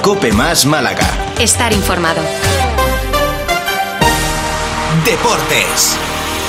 COPE Más Málaga. Estar informado. Deportes.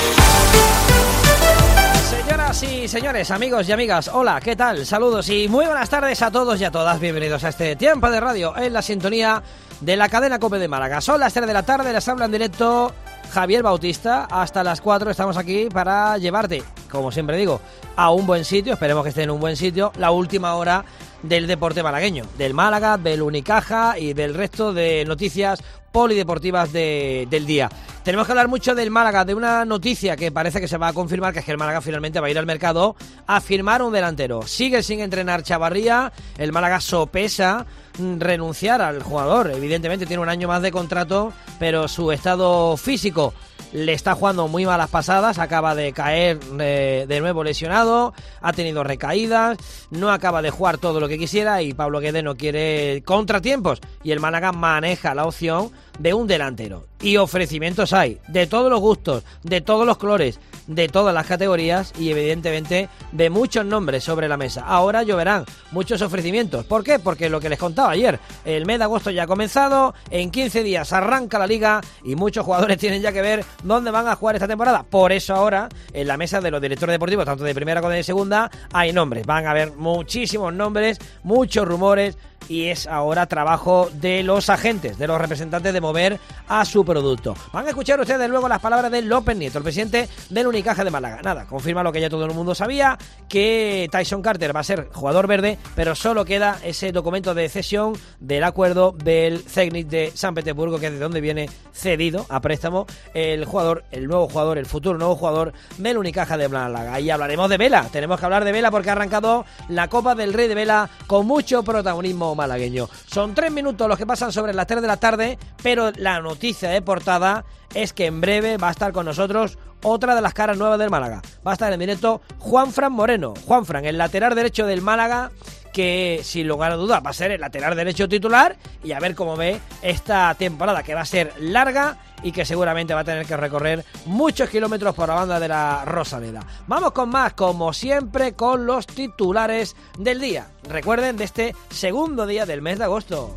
Señoras y señores, amigos y amigas, hola, ¿qué tal? Saludos y muy buenas tardes a todos y a todas. Bienvenidos a este tiempo de radio en la sintonía de la cadena COPE de Málaga. Son las 3 de la tarde, les habla en directo Javier Bautista. Hasta las 4 estamos aquí para llevarte, como siempre digo, a un buen sitio. Esperemos que esté en un buen sitio. La última hora del deporte malagueño, del Málaga, del Unicaja y del resto de noticias polideportivas del día. Tenemos que hablar mucho del Málaga, de una noticia que parece que se va a confirmar, que es que el Málaga finalmente va a ir al mercado a firmar un delantero. Sigue sin entrenar Chavarría, el Málaga sopesa renunciar al jugador. Evidentemente tiene un año más de contrato, pero su estado físico le está jugando muy malas pasadas. Acaba de caer de nuevo lesionado, ha tenido recaídas, no acaba de jugar todo lo que quisiera y Pablo Guede no quiere contratiempos y el Málaga maneja la opción de un delantero. Y ofrecimientos hay, de todos los gustos, de todos los colores, de todas las categorías y evidentemente de muchos nombres sobre la mesa. Ahora lloverán muchos ofrecimientos. ¿Por qué? Porque lo que les contaba ayer, el mes de agosto ya ha comenzado, en 15 días arranca la liga y muchos jugadores tienen ya que ver dónde van a jugar esta temporada. Por eso ahora, en la mesa de los directores deportivos, tanto de primera como de segunda, hay nombres. Van a haber muchísimos nombres, muchos rumores, y es ahora trabajo de los agentes, de los representantes de mover a su producto. Van a escuchar ustedes luego las palabras de López Nieto, el presidente del Unicaja de Málaga. Nada, confirma lo que ya todo el mundo sabía, que Tyson Carter va a ser jugador verde, pero solo queda ese documento de cesión del acuerdo del Zenit de San Petersburgo, que es de donde viene cedido a préstamo el jugador, el nuevo jugador, el futuro nuevo jugador del Unicaja de Málaga. Y hablaremos de vela, tenemos que hablar de vela porque ha arrancado la Copa del Rey de Vela con mucho protagonismo malagueño. Son 3 minutos los que pasan sobre las 3 de la tarde, pero la noticia de portada es que en breve va a estar con nosotros otra de las caras nuevas del Málaga. Va a estar en directo Juanfran Moreno. Juanfran, el lateral derecho del Málaga, que sin lugar a dudas va a ser el lateral derecho titular, y a ver cómo ve esta temporada, que va a ser larga y que seguramente va a tener que recorrer muchos kilómetros por la banda de la Rosaleda. Vamos con más, como siempre, con los titulares del día. Recuerden, de este segundo día del mes de agosto.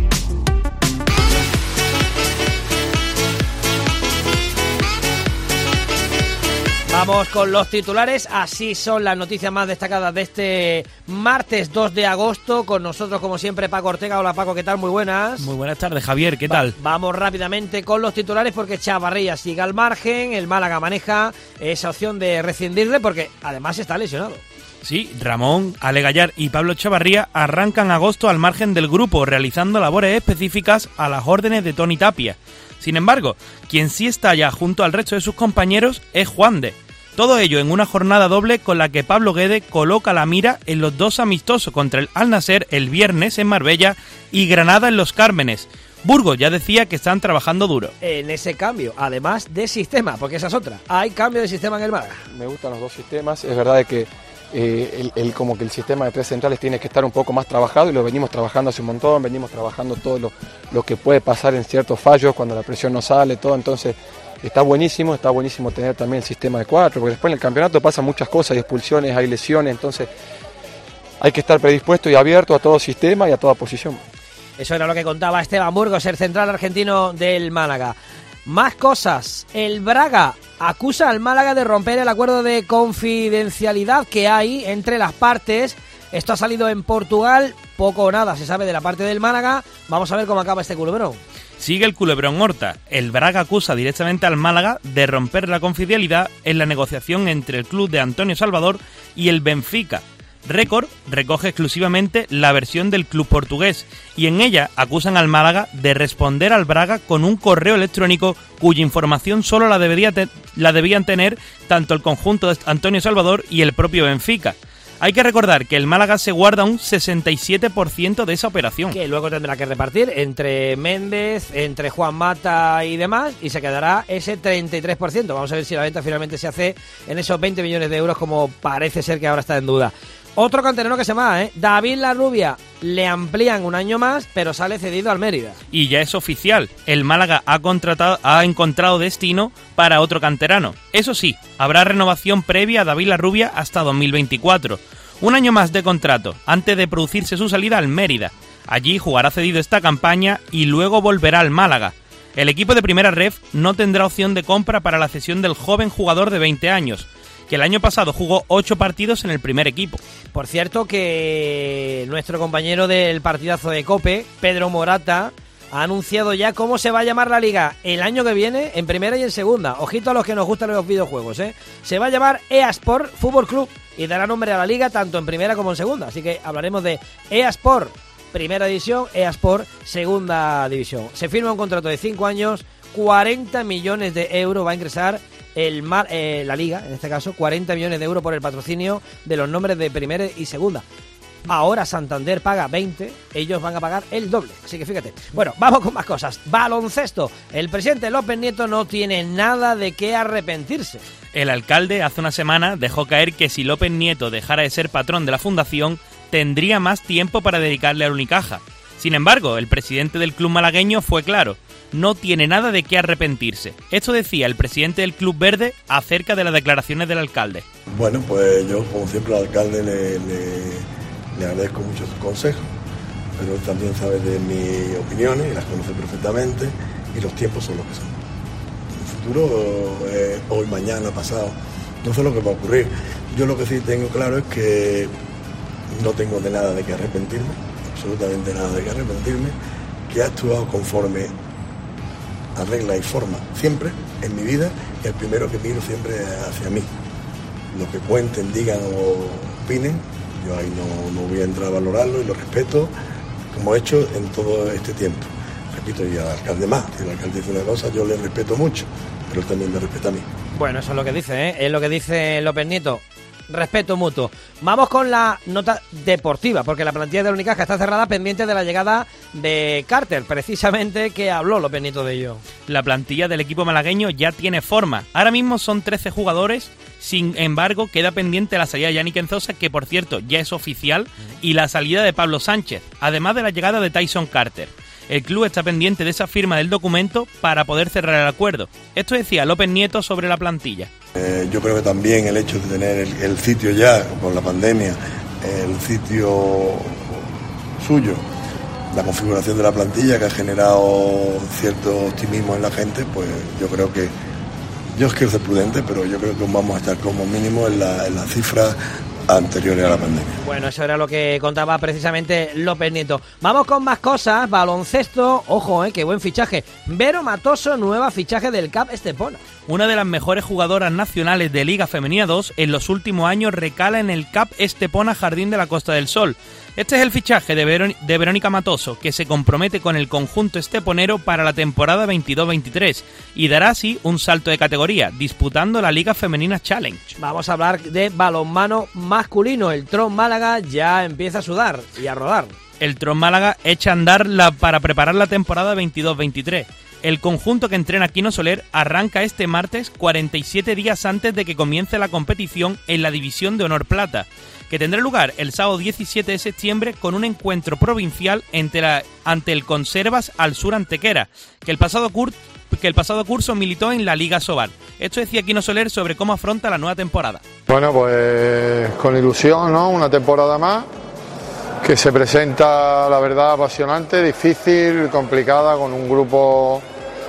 Vamos con los titulares, así son las noticias más destacadas de este martes 2 de agosto. Con nosotros, como siempre, Paco Ortega. Hola, Paco, ¿qué tal? Muy buenas. Muy buenas tardes, Javier, ¿qué tal? Vamos rápidamente con los titulares porque Chavarría sigue al margen. El Málaga maneja esa opción de rescindirle porque además está lesionado. Sí, Ramón, Ale Gallar y Pablo Chavarría arrancan agosto al margen del grupo, realizando labores específicas a las órdenes de Toni Tapia. Sin embargo, quien sí está ya junto al resto de sus compañeros es Juande. Todo ello en una jornada doble con la que Pablo Guede coloca la mira en los dos amistosos contra el Al-Nassr el viernes en Marbella y Granada en Los Cármenes. Burgos ya decía que están trabajando duro en ese cambio, además de sistema, porque esa es otra. Hay cambio de sistema en el Málaga. Me gustan los dos sistemas. Es verdad de que como que el sistema de 3 centrales tiene que estar un poco más trabajado y lo venimos trabajando hace un montón. Venimos trabajando todo lo que puede pasar en ciertos fallos cuando la presión no sale, todo. Entonces está buenísimo tener también el sistema de 4, porque después en el campeonato pasan muchas cosas, hay expulsiones, hay lesiones, entonces hay que estar predispuesto y abierto a todo sistema y a toda posición. Eso era lo que contaba Esteban Burgos, el central argentino del Málaga. Más cosas, el Braga acusa al Málaga de romper el acuerdo de confidencialidad que hay entre las partes. Esto ha salido en Portugal, poco o nada se sabe de la parte del Málaga. Vamos a ver cómo acaba este culebrón. Sigue el culebrón Horta. El Braga acusa directamente al Málaga de romper la confidencialidad en la negociación entre el club de Antonio Salvador y el Benfica. Récord recoge exclusivamente la versión del club portugués y en ella acusan al Málaga de responder al Braga con un correo electrónico cuya información solo la debían tener tanto el conjunto de Antonio Salvador y el propio Benfica. Hay que recordar que el Málaga se guarda un 67% de esa operación. Que luego tendrá que repartir entre Méndez, entre Juan Mata y demás, y se quedará ese 33%. Vamos a ver si la venta finalmente se hace en esos 20 millones de euros, como parece ser que ahora está en duda. Otro canterano que se va, David Larrubia, le amplían un año más, pero sale cedido al Mérida. Y ya es oficial, el Málaga ha encontrado destino para otro canterano. Eso sí, habrá renovación previa a David Larrubia hasta 2024. Un año más de contrato, antes de producirse su salida al Mérida. Allí jugará cedido esta campaña y luego volverá al Málaga. El equipo de Primera Ref no tendrá opción de compra para la cesión del joven jugador de 20 años, que el año pasado jugó 8 partidos en el primer equipo. Por cierto que nuestro compañero del partidazo de COPE, Pedro Morata, ha anunciado ya cómo se va a llamar la liga el año que viene en primera y en segunda. Ojito a los que nos gustan los videojuegos, ¿eh? Se va a llamar EA Sport Fútbol Club y dará nombre a la liga tanto en primera como en segunda. Así que hablaremos de EA Sport Primera División, EA Sport Segunda División. Se firma un contrato de 5 años, 40 millones de euros va a ingresar la liga, en este caso, 40 millones de euros por el patrocinio de los nombres de primera y segunda. Ahora Santander paga 20, ellos van a pagar el doble, así que fíjate. Bueno, vamos con más cosas. Baloncesto. El presidente López Nieto no tiene nada de qué arrepentirse. El alcalde hace una semana dejó caer que si López Nieto dejara de ser patrón de la fundación, tendría más tiempo para dedicarle al Unicaja. Sin embargo, el presidente del club malagueño fue claro: no tiene nada de qué arrepentirse. Esto decía el presidente del Club Verde acerca de las declaraciones del alcalde. Bueno, pues yo, como siempre, al alcalde le agradezco mucho sus consejos, pero él también sabe de mis opiniones y las conoce perfectamente, y los tiempos son los que son. El futuro, hoy, mañana, pasado, no sé lo que va a ocurrir. Yo lo que sí tengo claro es que no tengo de nada de qué arrepentirme, absolutamente nada de qué arrepentirme, que he actuado conforme a regla y forma siempre en mi vida, y el primero que miro siempre hacia mí. Lo que cuenten, digan o opinen, yo ahí no voy a entrar a valorarlo, y lo respeto como he hecho en todo este tiempo. Repito, y al alcalde más, si el alcalde dice una cosa, yo le respeto mucho, pero él también me respeta a mí. Bueno, eso es lo que dice, ¿eh? Es lo que dice López Nieto. Respeto mutuo. Vamos con la nota deportiva, porque la plantilla de Unicaja está cerrada pendiente de la llegada de Carter, precisamente, que habló López Nieto de ello. La plantilla del equipo malagueño ya tiene forma. Ahora mismo son 13 jugadores, sin embargo queda pendiente la salida de Yannick Enzosa, que por cierto ya es oficial, y la salida de Pablo Sánchez, además de la llegada de Tyson Carter. El club está pendiente de esa firma del documento para poder cerrar el acuerdo. Esto decía López Nieto sobre la plantilla. Yo creo que también el hecho de tener el sitio ya, con la pandemia, el sitio suyo, la configuración de la plantilla, que ha generado cierto optimismo en la gente, pues yo creo que, yo quiero ser prudente, pero yo creo que vamos a estar como mínimo en la cifra anteriores a la pandemia. Bueno, eso era lo que contaba precisamente López Nieto. Vamos con más cosas. Baloncesto, ojo, qué buen fichaje. Vero Matoso, nueva fichaje del CAP Estepona. Una de las mejores jugadoras nacionales de Liga Femenina 2 en los últimos años recala en el CAP Estepona Jardín de la Costa del Sol. Este es el fichaje de Verónica Matoso, que se compromete con el conjunto esteponero para la temporada 22-23 y dará así un salto de categoría, disputando la Liga Femenina Challenge. Vamos a hablar de balonmano masculino. El Tron Málaga ya empieza a sudar y a rodar. El Tron Málaga echa a andar para preparar la temporada 22-23. El conjunto que entrena Quino Soler arranca este martes, 47 días antes de que comience la competición en la División de Honor Plata, que tendrá lugar el sábado 17 de septiembre con un encuentro provincial ante el Conservas al Sur Antequera, que el pasado curso militó en la Liga Sobal. Esto decía Quino Soler sobre cómo afronta la nueva temporada. Bueno, pues con ilusión, ¿no? Una temporada más que se presenta, la verdad, apasionante, difícil, complicada, con un grupo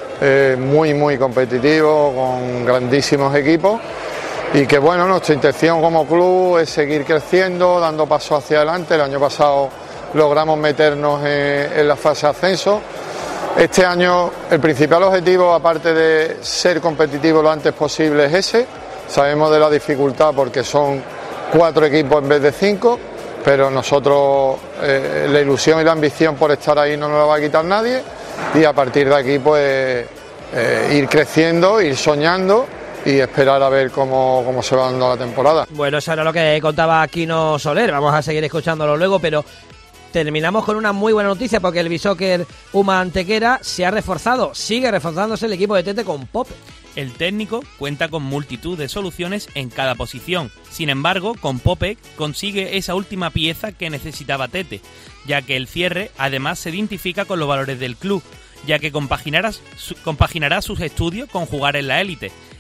muy competitivo, con grandísimos equipos, y que bueno, nuestra intención como club es seguir creciendo, dando pasos hacia adelante. El año pasado logramos meternos en la fase de ascenso. Este año el principal objetivo, aparte de ser competitivo lo antes posible, es ese. Sabemos de la dificultad porque son 4 equipos en vez de 5, pero nosotros la ilusión y la ambición por estar ahí no nos la va a quitar nadie, y a partir de aquí pues ir creciendo, ir soñando y esperar a ver cómo se va dando la temporada. Bueno, eso era lo que contaba Quino Soler. Vamos a seguir escuchándolo luego, pero terminamos con una muy buena noticia, porque el Bisóquer Uma Antequera se ha reforzado, sigue reforzándose el equipo de Tete con Pope. El técnico cuenta con multitud de soluciones en cada posición. Sin embargo, con Pope consigue esa última pieza que necesitaba Tete, ya que el cierre además se identifica con los valores del club, ya que compaginará sus estudios con jugar en la élite.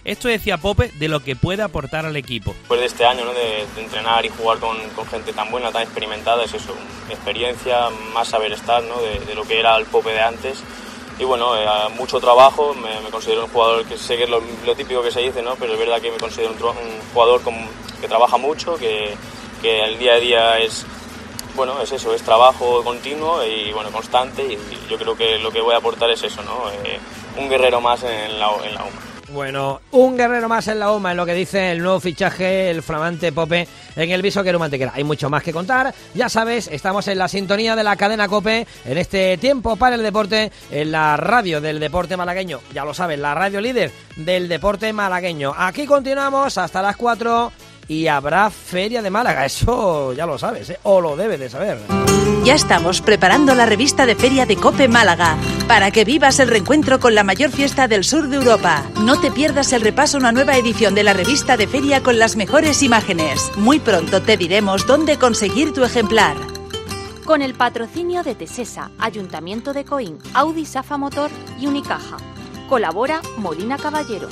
Esto decía Pope de lo que puede aportar al equipo. Después de este año, ¿no? de entrenar y jugar con gente tan buena, tan experimentada, es eso, experiencia, más saber estar, ¿no? de lo que era el Pope de antes. Y bueno, mucho trabajo, me considero un jugador que sé que es lo típico que se dice, ¿no? Pero es verdad que me considero un jugador que trabaja mucho, que el día a día es eso, es trabajo continuo y constante, y yo creo que lo que voy a aportar es eso, ¿no? Un guerrero más en la UMA. Bueno, un guerrero más en la UMA, es lo que dice el nuevo fichaje, el flamante Pope, en el Viso Querub Antequera. Hay mucho más que contar, ya sabes, estamos en la sintonía de la cadena COPE, en este tiempo para el deporte, en la radio del deporte malagueño, ya lo sabes, la radio líder del deporte malagueño. Aquí continuamos hasta las 4 y habrá Feria de Málaga, eso ya lo sabes, o lo debes de saber. Ya estamos preparando la revista de Feria de COPE Málaga, para que vivas el reencuentro con la mayor fiesta del sur de Europa. No te pierdas el repaso a una nueva edición de la revista de Feria con las mejores imágenes. Muy pronto te diremos dónde conseguir tu ejemplar. Con el patrocinio de Tesesa, Ayuntamiento de Coín, Audi Safa Motor y Unicaja. Colabora Molina Caballero.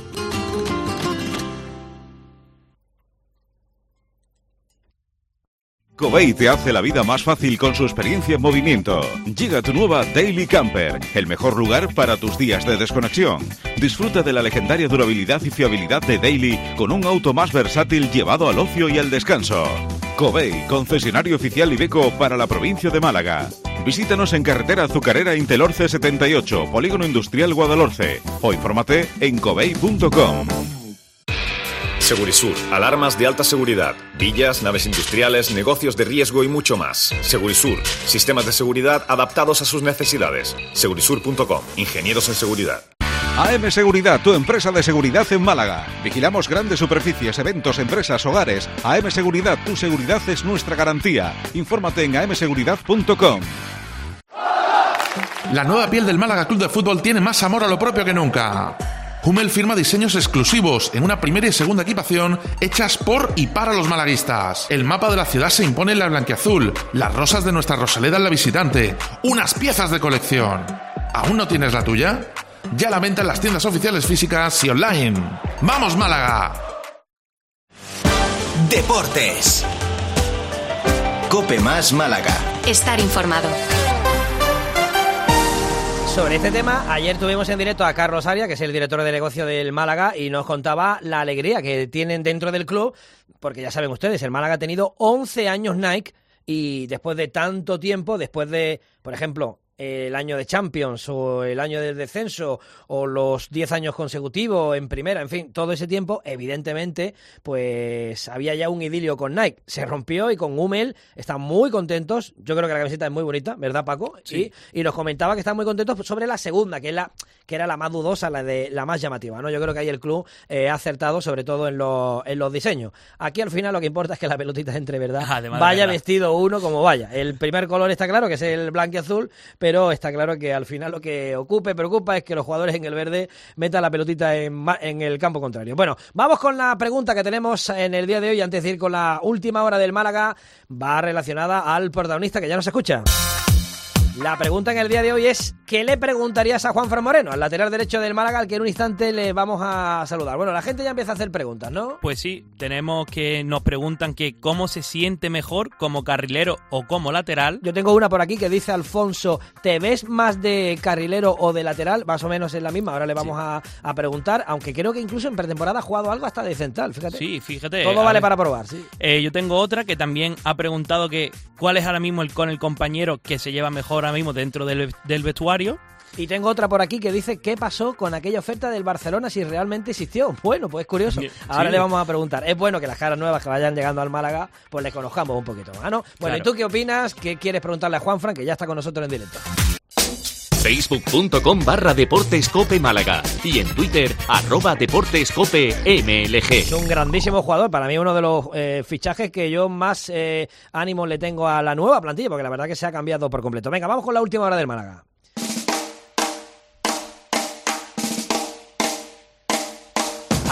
Covey te hace la vida más fácil con su experiencia en movimiento. Llega tu nueva Daily Camper, el mejor lugar para tus días de desconexión. Disfruta de la legendaria durabilidad y fiabilidad de Daily con un auto más versátil llevado al ocio y al descanso. Covey, concesionario oficial Iveco para la provincia de Málaga. Visítanos en carretera Azucarera Intelorce 78, Polígono Industrial Guadalhorce, o infórmate en covey.com. Segurisur, alarmas de alta seguridad, villas, naves industriales, negocios de riesgo y mucho más. Segurisur, sistemas de seguridad adaptados a sus necesidades. Segurisur.com, ingenieros en seguridad. AM Seguridad, tu empresa de seguridad en Málaga. Vigilamos grandes superficies, eventos, empresas, hogares. AM Seguridad, tu seguridad es nuestra garantía. Infórmate en amseguridad.com. La nueva piel del Málaga Club de Fútbol tiene más amor a lo propio que nunca. Hummel firma diseños exclusivos en una primera y segunda equipación hechas por y para los malaguistas. El mapa de la ciudad se impone en la blanquiazul, las rosas de nuestra Rosaleda en la visitante, unas piezas de colección. ¿Aún no tienes la tuya? Ya la venta en las tiendas oficiales físicas y online. ¡Vamos, Málaga! Deportes. COPE más Málaga. Estar informado. Sobre este tema, ayer tuvimos en directo a Carlos Aria, que es el director de negocio del Málaga, y nos contaba la alegría que tienen dentro del club, porque ya saben ustedes, el Málaga ha tenido 11 años Nike, y después de tanto tiempo, después de, por ejemplo, el año de Champions o el año del descenso o los 10 años consecutivos en primera, en fin, todo ese tiempo, evidentemente, pues había ya un idilio con Nike. Se rompió y con Hummel están muy contentos. Yo creo que la camiseta es muy bonita, ¿verdad, Paco? Sí. Y nos comentaba que están muy contentos sobre la segunda, que era la más dudosa, la más llamativa, ¿no? Yo creo que ahí el club ha acertado, sobre todo en los diseños. Aquí al final lo que importa es que la pelotita entre, ¿verdad? Vaya vestido uno como vaya. El primer color está claro, que es el blanquiazul, pero está claro que al final lo que preocupa es que los jugadores en el verde metan la pelotita en el campo contrario. Bueno, vamos con la pregunta que tenemos en el día de hoy, antes de ir con la última hora del Málaga, va relacionada al protagonista que ya nos escucha. La pregunta en el día de hoy es: ¿qué le preguntarías a Juanfran Moreno, al lateral derecho del Málaga, al que en un instante le vamos a saludar? Bueno, la gente ya empieza a hacer preguntas, ¿no? Pues sí, tenemos que nos preguntan que cómo se siente mejor como carrilero o como lateral. Yo tengo una por aquí que dice Alfonso: ¿te ves más de carrilero o de lateral? Más o menos es la misma, ahora le vamos a preguntar, aunque creo que incluso en pretemporada ha jugado algo hasta de central, fíjate. Sí, fíjate. Todo vale para probar, sí. Yo tengo otra que también ha preguntado que cuál es ahora mismo con el compañero que se lleva mejor ahora mismo dentro del vestuario. Y tengo otra por aquí que dice: ¿qué pasó con aquella oferta del Barcelona, si realmente existió? Bueno, pues es curioso. Ahora le vamos a preguntar. Es bueno que las caras nuevas que vayan llegando al Málaga, pues les conozcamos un poquito más, ¿no? Bueno, claro. ¿Y tú qué opinas? ¿Qué quieres preguntarle a Juanfran, que ya está con nosotros en directo? Facebook.com/DeportesCope Málaga y en Twitter @DeportesCopeMLG. Es un grandísimo jugador, para mí uno de los fichajes que yo más ánimo le tengo a la nueva plantilla, porque la verdad que se ha cambiado por completo. Venga, vamos con la última hora del Málaga.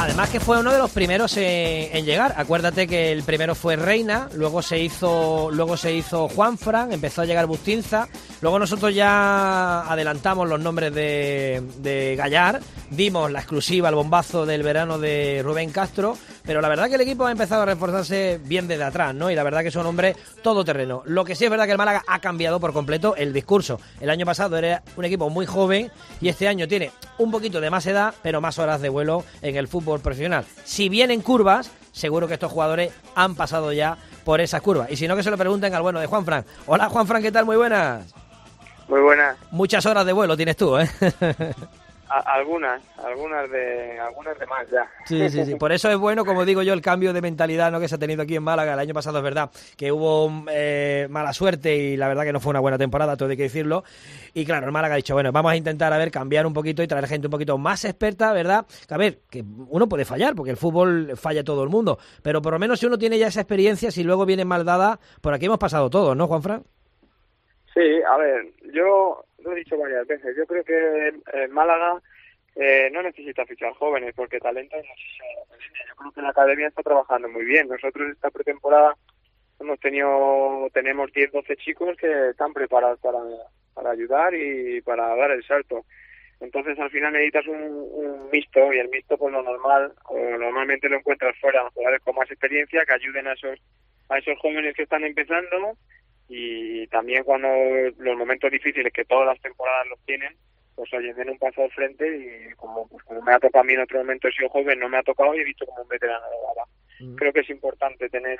Además que fue uno de los primeros en llegar. Acuérdate que el primero fue Reina, luego se hizo Juanfran, empezó a llegar Bustinza, luego nosotros ya adelantamos los nombres de Gallar, dimos la exclusiva, el bombazo del verano de Rubén Castro, pero la verdad que el equipo ha empezado a reforzarse bien desde atrás, ¿no? Y la verdad que son hombres todoterreno. Lo que sí es verdad que el Málaga ha cambiado por completo el discurso. El año pasado era un equipo muy joven y este año tiene un poquito de más edad, pero más horas de vuelo en el fútbol profesional. Si bien en curvas, seguro que estos jugadores han pasado ya por esas curvas. Y si no, que se lo pregunten al bueno de Juanfran. Hola Juanfran, ¿qué tal? Muy buenas. Muy buenas. Muchas horas de vuelo tienes tú, ¿eh? Algunas de más ya. Sí. Por eso es bueno, como digo yo, el cambio de mentalidad, ¿no?, que se ha tenido aquí en Málaga. El año pasado es verdad que hubo mala suerte y la verdad que no fue una buena temporada, todo hay que decirlo. Y claro, el Málaga ha dicho, bueno, vamos a intentar, cambiar un poquito y traer gente un poquito más experta, ¿verdad? Que uno puede fallar, porque el fútbol falla todo el mundo. Pero por lo menos si uno tiene ya esa experiencia, si luego viene mal dada, por aquí hemos pasado todos, ¿no, Juanfran? Sí, a ver, yo lo he dicho varias veces, yo creo que el Málaga no necesita fichar jóvenes porque talento hay muchísimo. Yo creo que la academia está trabajando muy bien. Nosotros esta pretemporada tenemos 10, 12 chicos que están preparados para ayudar y para dar el salto. Entonces al final necesitas un mixto y el mixto pues lo normal, o normalmente lo encuentras fuera, jugadores con más experiencia que ayuden a esos jóvenes que están empezando. Y también cuando los momentos difíciles que todas las temporadas los tienen, pues oye, den un paso al frente y como me ha tocado a mí en otro momento, he sido joven, no me ha tocado y he visto como un veterano de Gala. Creo que es importante tener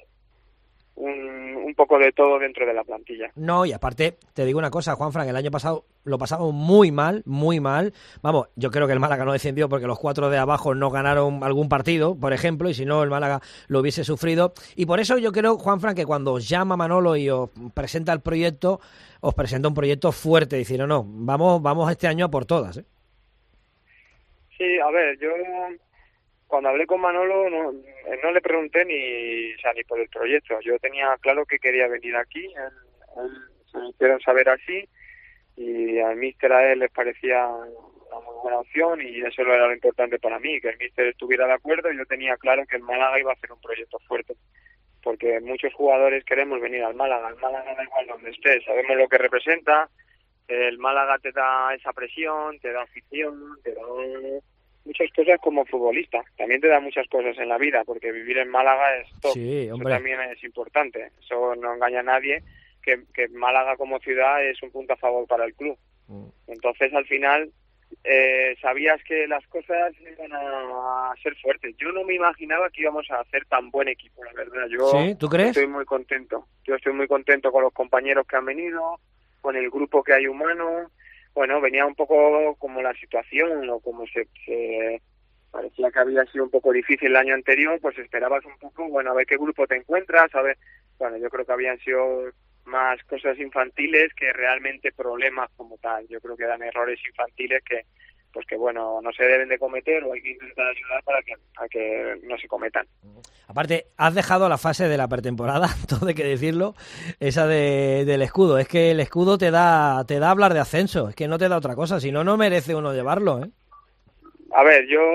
un poco de todo dentro de la plantilla. No, y aparte, te digo una cosa, Juanfran, el año pasado lo pasamos muy mal. Vamos, yo creo que el Málaga no descendió porque los 4 de abajo no ganaron algún partido, por ejemplo, y si no, el Málaga lo hubiese sufrido. Y por eso yo creo, Juanfran, que cuando os llama Manolo y os presenta el proyecto, os presenta un proyecto fuerte, decir, no, vamos este año a por todas, ¿eh? Sí, a ver, yo cuando hablé con Manolo no le pregunté ni por el proyecto. Yo tenía claro que quería venir aquí, él se lo hicieron saber así y al míster a él les parecía una muy buena opción y eso era lo importante para mí, que el míster estuviera de acuerdo y yo tenía claro que el Málaga iba a hacer un proyecto fuerte. Porque muchos jugadores queremos venir al Málaga. El Málaga da igual donde estés, sabemos lo que representa. El Málaga te da esa presión, te da afición, te da muchas cosas como futbolista. También te da muchas cosas en la vida, porque vivir en Málaga es top. Sí, hombre. Eso también es importante. Eso no engaña a nadie, que Málaga como ciudad es un punto a favor para el club. Entonces, al final, sabías que las cosas iban a ser fuertes. Yo no me imaginaba que íbamos a hacer tan buen equipo, la verdad. ¿Sí? ¿Tú crees? Estoy muy contento. Yo estoy muy contento con los compañeros que han venido, con el grupo que hay humano. Bueno, venía un poco como la situación, o como se parecía que había sido un poco difícil el año anterior, pues esperabas un poco, bueno, a ver qué grupo te encuentras, a ver, bueno, yo creo que habían sido más cosas infantiles que realmente problemas como tal. Yo creo que eran errores infantiles que bueno, no se deben de cometer o hay que intentar ayudar para que no se cometan. Aparte, has dejado la fase de la pretemporada, todo hay que decirlo, esa del escudo. Es que el escudo te da hablar de ascenso, es que no te da otra cosa, si no, no merece uno llevarlo, ¿eh? A ver, yo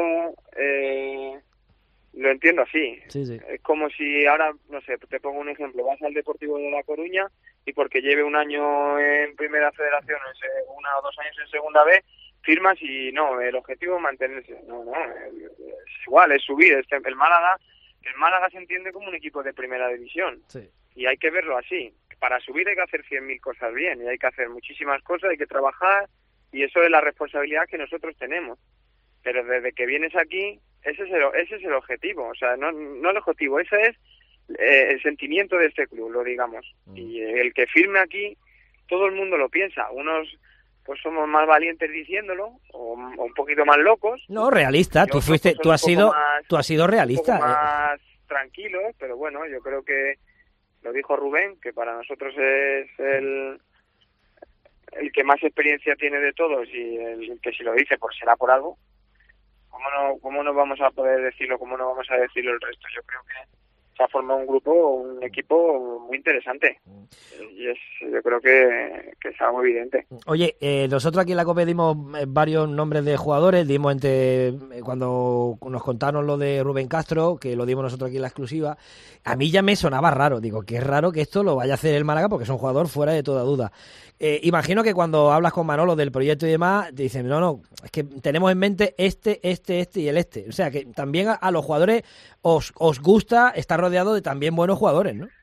lo entiendo así. Sí. Es como si ahora, no sé, te pongo un ejemplo, vas al Deportivo de La Coruña y porque lleve un año en Primera Federación, 1 o 2 años en Segunda B, firmas y no, el objetivo es mantenerse. No, es igual, es subir. El Málaga se entiende como un equipo de primera división. Sí. Y hay que verlo así. Para subir hay que hacer 100.000 cosas bien y hay que hacer muchísimas cosas, hay que trabajar y eso es la responsabilidad que nosotros tenemos. Pero desde que vienes aquí, ese es el objetivo. O sea, no el objetivo, ese es el sentimiento de este club, lo digamos. Y el que firme aquí, todo el mundo lo piensa. Unos pues somos más valientes diciéndolo o un poquito más locos. No, realista. Tú has sido realista. Un poco más tranquilos, pero bueno, yo creo que lo dijo Rubén, que para nosotros es el que más experiencia tiene de todos y el que si lo dice pues será por algo. ¿Cómo no vamos a poder decirlo? ¿Cómo no vamos a decirlo el resto? Yo creo que se ha formado un equipo muy interesante. Y yo creo que es algo evidente. Oye, nosotros aquí en la COPE dimos varios nombres de jugadores, dimos cuando nos contaron lo de Rubén Castro, que lo dimos nosotros aquí en la exclusiva, a mí ya me sonaba raro, digo, que es raro que esto lo vaya a hacer el Málaga porque es un jugador fuera de toda duda. Imagino que cuando hablas con Manolo del proyecto y demás, te dicen, no, es que tenemos en mente este y el este. O sea, que también a los jugadores os gusta estar rodeado de también buenos jugadores, ¿no?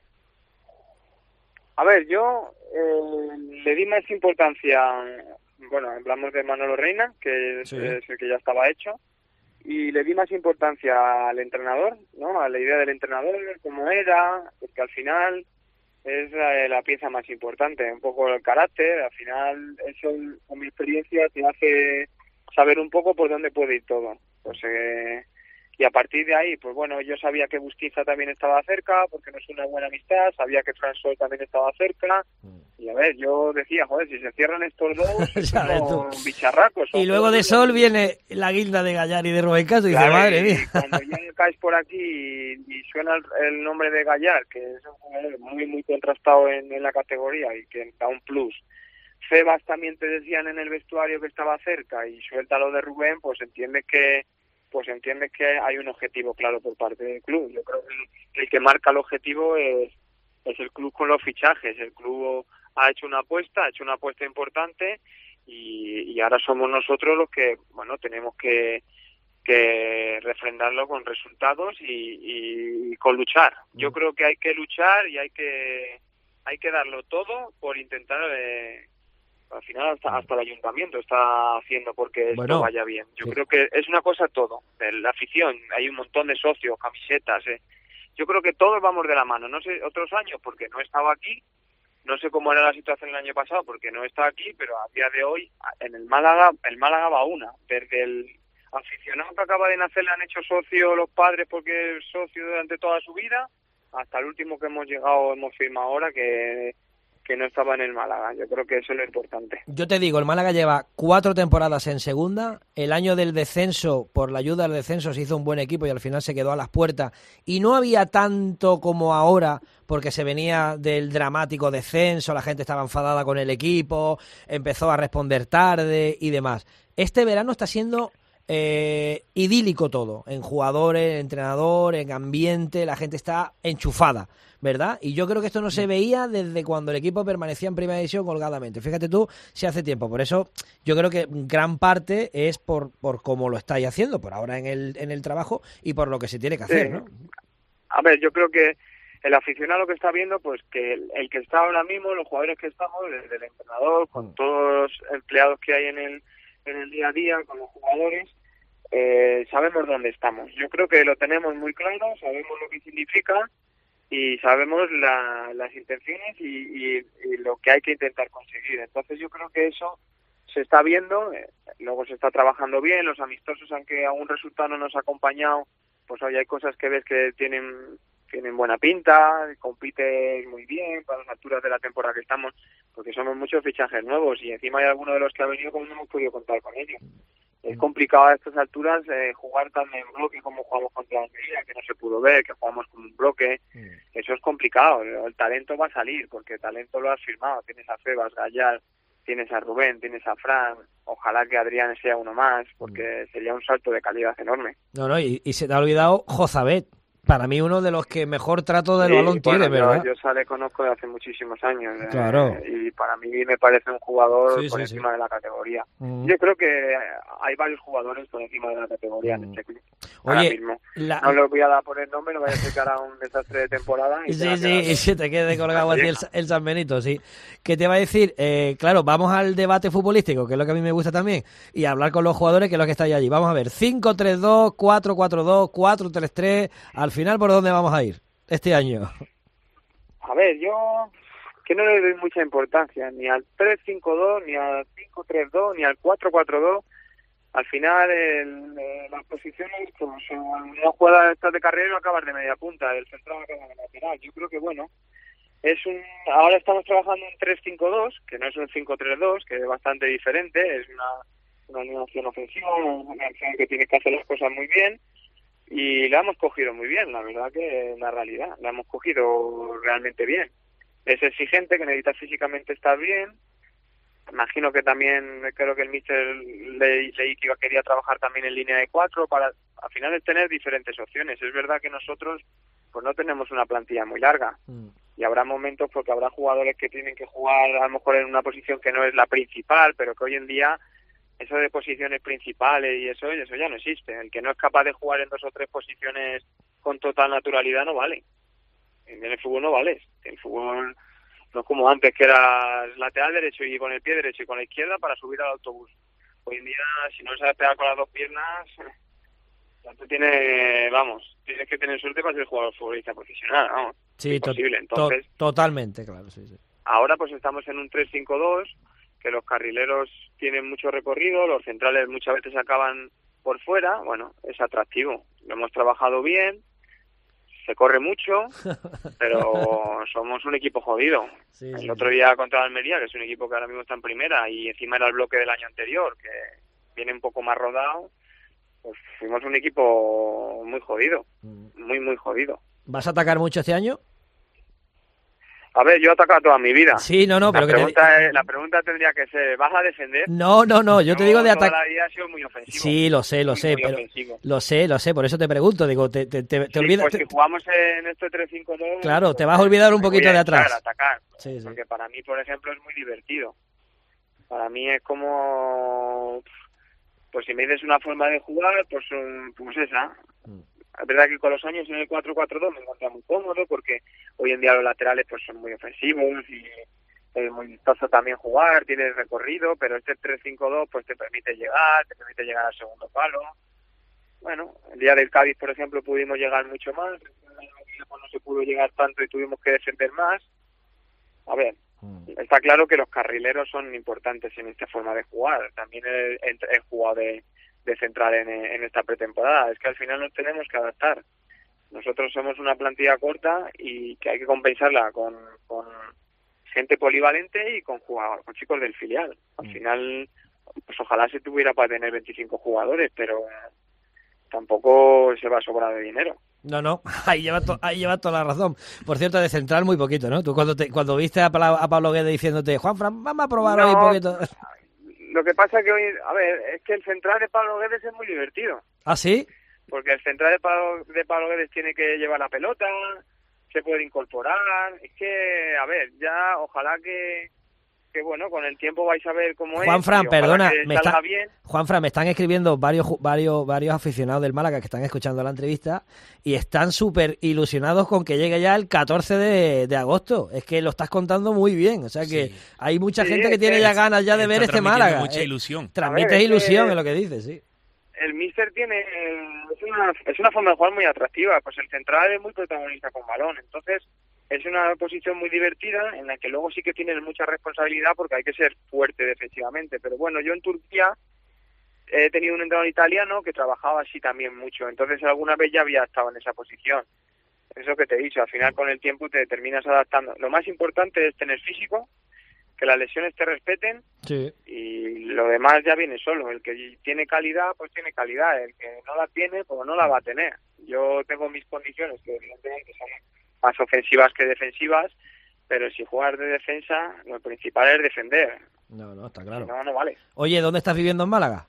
A ver, yo le di más importancia, bueno, hablamos de Manolo Reina, que es el que ya estaba hecho, y le di más importancia al entrenador, ¿no? A la idea del entrenador, cómo era, porque al final es la pieza más importante, un poco el carácter, al final eso con mi experiencia te hace saber un poco por dónde puede ir todo. Pues y a partir de ahí, pues bueno, yo sabía que Bustiza también estaba cerca, porque no es una buena amistad, sabía que François también estaba cerca, y a ver, yo decía, joder, si se cierran estos dos, son bicharracos. Y luego de Sol viene la guilda de Gallar y de Rubén Castro, y dice, madre mía. Cuando ya caes por aquí y suena el nombre de Gallar, que es un jugador muy, muy contrastado en la categoría y que da un plus. Febas también te decían en el vestuario que estaba cerca, y suelta lo de Rubén, pues entiendes que hay un objetivo claro por parte del club. Yo creo que el que marca el objetivo es el club con los fichajes. El club ha hecho una apuesta importante y ahora somos nosotros los que, bueno, tenemos que refrendarlo con resultados y con luchar. Yo creo que hay que luchar y hay que darlo todo por intentar al final hasta el ayuntamiento está haciendo porque esto vaya bien. Yo creo que es una cosa todo. La afición, hay un montón de socios, camisetas. Yo creo que todos vamos de la mano. No sé, otros años porque no he estado aquí, no sé cómo era la situación el año pasado porque no he estado aquí, pero a día de hoy en el Málaga va una. Desde el aficionado que acaba de nacer le han hecho socio los padres porque es socio durante toda su vida, hasta el último que hemos firmado ahora que no estaba en el Málaga. Yo creo que eso es lo importante. Yo te digo, el Málaga lleva 4 temporadas en segunda. El año del descenso, por la ayuda al descenso, se hizo un buen equipo y al final se quedó a las puertas. Y no había tanto como ahora, porque se venía del dramático descenso, la gente estaba enfadada con el equipo, empezó a responder tarde y demás. Este verano está siendo idílico todo, en jugadores, en entrenador, en ambiente, la gente está enchufada, ¿verdad? Y yo creo que esto no se veía desde cuando el equipo permanecía en primera división holgadamente. Fíjate tú, si hace tiempo. Por eso yo creo que gran parte es por cómo lo estáis haciendo, por ahora en el trabajo y por lo que se tiene que hacer, ¿no? A ver, yo creo que el aficionado que está viendo, pues que el que está ahora mismo, los jugadores que estamos, desde el entrenador, con todos los empleados que hay en el día a día, con los jugadores, sabemos dónde estamos. Yo creo que lo tenemos muy claro, sabemos lo que significa y sabemos las intenciones y lo que hay que intentar conseguir. Entonces yo creo que eso se está viendo, luego se está trabajando bien, los amistosos, aunque algún resultado no nos ha acompañado, pues hoy hay cosas que ves que tienen buena pinta, compite muy bien para las alturas de la temporada que estamos, porque somos muchos fichajes nuevos y encima hay algunos de los que ha venido como no hemos podido contar con ellos. Es complicado a estas alturas jugar tan en bloque como jugamos contra la Almería, que no se pudo ver, que jugamos como un bloque. Eso es complicado. El talento va a salir, porque el talento lo has firmado. Tienes a Febas, Gallar, tienes a Rubén, tienes a Fran. Ojalá que Adrián sea uno más, porque sería un salto de calidad enorme. No, y se te ha olvidado Jozabet. Para mí uno de los que mejor trato del balón tiene, ¿verdad? Yo le conozco de hace muchísimos años. Claro. Y para mí me parece un jugador por encima de la categoría. Yo creo que hay varios jugadores por encima de la categoría en este club. Ahora mismo. No le voy a dar por el nombre, no vaya a ser que hará un desastre de temporada. Y se te quede colgado a ti el San Benito, sí. ¿Qué te va a decir? Claro, vamos al debate futbolístico, que es lo que a mí me gusta también, y hablar con los jugadores, que es lo que está allí. Vamos a ver, 5-3-2, 4-4-2, 4-3-3... Al final, ¿por dónde vamos a ir este año? A ver, yo que no le doy mucha importancia ni al 3-5-2, ni al 5-3-2, ni al 4-4-2. Al final, las posiciones, como son una jugada estás de carrera, acabas de media punta, el central acaba de lateral. Yo creo que, bueno, ahora estamos trabajando en 3-5-2, que no es un 5-3-2, que es bastante diferente, es una alineación ofensiva, una alineación que tiene que hacer las cosas muy bien. y la hemos cogido muy bien, la verdad que es la realidad, la hemos cogido realmente bien. Es exigente, que necesita físicamente estar bien. Imagino que también, creo que el míster leí que quería trabajar también en línea de 4 para al final es tener diferentes opciones. Es verdad que nosotros pues no tenemos una plantilla muy larga y habrá momentos porque habrá jugadores que tienen que jugar a lo mejor en una posición que no es la principal, pero que hoy en día eso de posiciones principales y eso ya no existe. El que no es capaz de jugar en 2 o 3 posiciones con total naturalidad no vale. En el fútbol no vale. El fútbol no es como antes, que era lateral derecho y con el pie derecho y con la izquierda para subir al autobús. Hoy en día, si no sabes pegar con las 2 piernas, ya tú tienes que tener suerte para ser jugador futbolista profesional, vamos. Sí, imposible. Entonces, totalmente, claro, sí. Ahora pues estamos en un 3-5-2, que los carrileros tienen mucho recorrido, los centrales muchas veces acaban por fuera, bueno, es atractivo. Lo hemos trabajado bien, se corre mucho, pero somos un equipo jodido. El otro día contra Almería, que es un equipo que ahora mismo está en primera, y encima era el bloque del año anterior, que viene un poco más rodado, pues fuimos un equipo muy jodido, muy jodido. ¿Vas a atacar mucho este año? A ver, yo he atacado toda mi vida. Sí, no, la pregunta tendría que ser, ¿vas a defender? No, yo te digo de atacar. Toda la vida ha sido muy ofensivo. Sí, lo sé, pero lo sé, por eso te pregunto, digo, te olvidas. Pues si jugamos en este 3-5-2, claro, te vas a olvidar un poquito de atrás. Atacar, porque para mí, por ejemplo, es muy divertido. Para mí es como, pues si me dices una forma de jugar, pues esa. Es verdad que con los años en el 4-4-2 me encontré muy cómodo porque hoy en día los laterales pues son muy ofensivos y es muy vistoso también jugar, tienes recorrido, pero este 3-5-2 pues te permite llegar al segundo palo. Bueno, el día del Cádiz, por ejemplo, pudimos llegar mucho más, no se pudo llegar tanto y tuvimos que defender más. A ver, está claro que los carrileros son importantes en esta forma de jugar. También he jugado de central en esta pretemporada. Es que al final nos tenemos que adaptar. Nosotros somos una plantilla corta y que hay que compensarla con gente polivalente y con chicos del filial. Al final, pues ojalá se tuviera para tener 25 jugadores, pero tampoco se va a sobrar de dinero. No, ahí lleva toda la razón. Por cierto, de central muy poquito, ¿no? Tú cuando viste a Pablo Guedes diciéndote, Juanfran, vamos a probar hoy un poquito. Lo que pasa que hoy, es que el central de Pablo Guedes es muy divertido. ¿Ah, sí? Porque el central de Pablo Guedes tiene que llevar la pelota, se puede incorporar. Es que, ya ojalá que bueno, con el tiempo vais a ver cómo Juanfran, es. Perdona, Juanfran, me están escribiendo varios aficionados del Málaga que están escuchando la entrevista y están súper ilusionados con que llegue ya el 14 de agosto. Es que lo estás contando muy bien, o sea que hay mucha gente que tiene ya ganas ya de ver este Málaga. Mucha ilusión. Transmites ilusión en lo que dices, sí. El míster es una forma de jugar muy atractiva, pues el central es muy protagonista con balón, entonces es una posición muy divertida en la que luego sí que tienes mucha responsabilidad porque hay que ser fuerte defensivamente. Pero bueno, yo en Turquía he tenido un entrenador italiano que trabajaba así también mucho. Entonces alguna vez ya había estado en esa posición. Eso que te he dicho, al final con el tiempo te terminas adaptando. Lo más importante es tener físico, que las lesiones te respeten y lo demás ya viene solo. El que tiene calidad, pues tiene calidad. El que no la tiene, pues no la va a tener. Yo tengo mis condiciones que evidentemente son más ofensivas que defensivas, pero si juegas de defensa, lo principal es defender. No, está claro. No vale. Oye, ¿dónde estás viviendo en Málaga?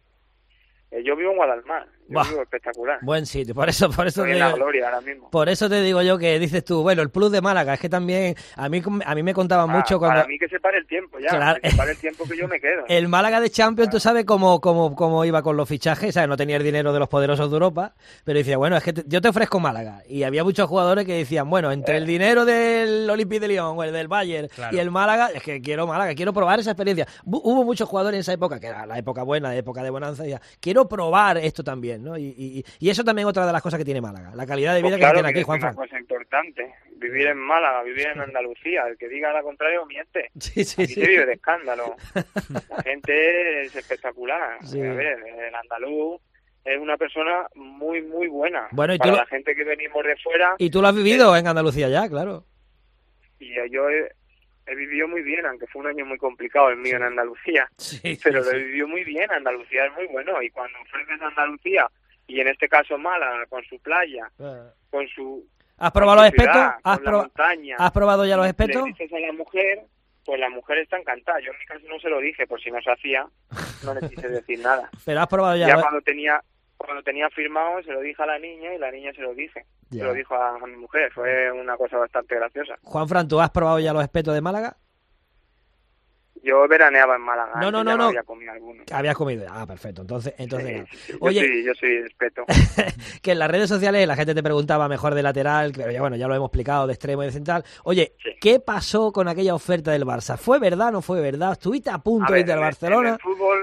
Yo vivo en Guadalmar, vivo espectacular. Buen sitio, por eso Estoy en la gloria ahora mismo. Por eso te digo yo que dices tú, bueno, el plus de Málaga, es que también a mí me contaban mucho cuando... Para mí que se pare el tiempo ya, claro. Que se pare el tiempo que yo me quedo. El Málaga de Champions, tú sabes cómo iba con los fichajes, ¿sabes? No tenía el dinero de los poderosos de Europa, pero decía, bueno, es que yo te ofrezco Málaga. Y había muchos jugadores que decían, bueno, entre el dinero del Olympique de Lyon o el del Bayern y el Málaga, es que quiero Málaga, quiero probar esa experiencia. Hubo muchos jugadores en esa época, que era la época buena, la época de bonanza, y decía, quiero probar esto también, ¿no? Y eso también es otra de las cosas que tiene Málaga, la calidad de vida que tiene aquí, Juanfran. Es una cosa importante, vivir en Málaga, vivir en Andalucía, el que diga lo contrario miente. Sí. Se vive de escándalo. La gente es espectacular. Sí. A ver, el andaluz es una persona muy, muy buena. Bueno, y para tú la gente que venimos de fuera. Y tú lo has vivido en Andalucía ya, claro. Y yo he vivido muy bien, aunque fue un año muy complicado el mío en Andalucía, pero lo he vivido muy bien. Andalucía es muy bueno y cuando ofreces a Andalucía y en este caso Málaga, con su playa, con su... ¿Has probado los espetos? Montaña, ¿Has probado ya los espetos? Le dices a la mujer, pues la mujer está encantada. Yo en mi caso no se lo dije, por si no se hacía, no le quise decir nada. Pero has probado ya. Ya cuando tenía firmado, se lo dije a la niña y la niña se lo dije. Ya. Se lo dijo a mi mujer. Fue una cosa bastante graciosa. Juanfran, ¿tú has probado ya los espetos de Málaga? Yo veraneaba en Málaga. No. Había comido alguno. Habías comido. Ah, perfecto. Entonces Sí, nada. sí. Oye, Yo soy espeto. que en las redes sociales la gente te preguntaba mejor de lateral, pero ya bueno, ya lo hemos explicado, de extremo y de central. Oye, ¿qué pasó con aquella oferta del Barça? ¿Fue verdad o no fue verdad? ¿Estuviste a punto de irte al Barcelona?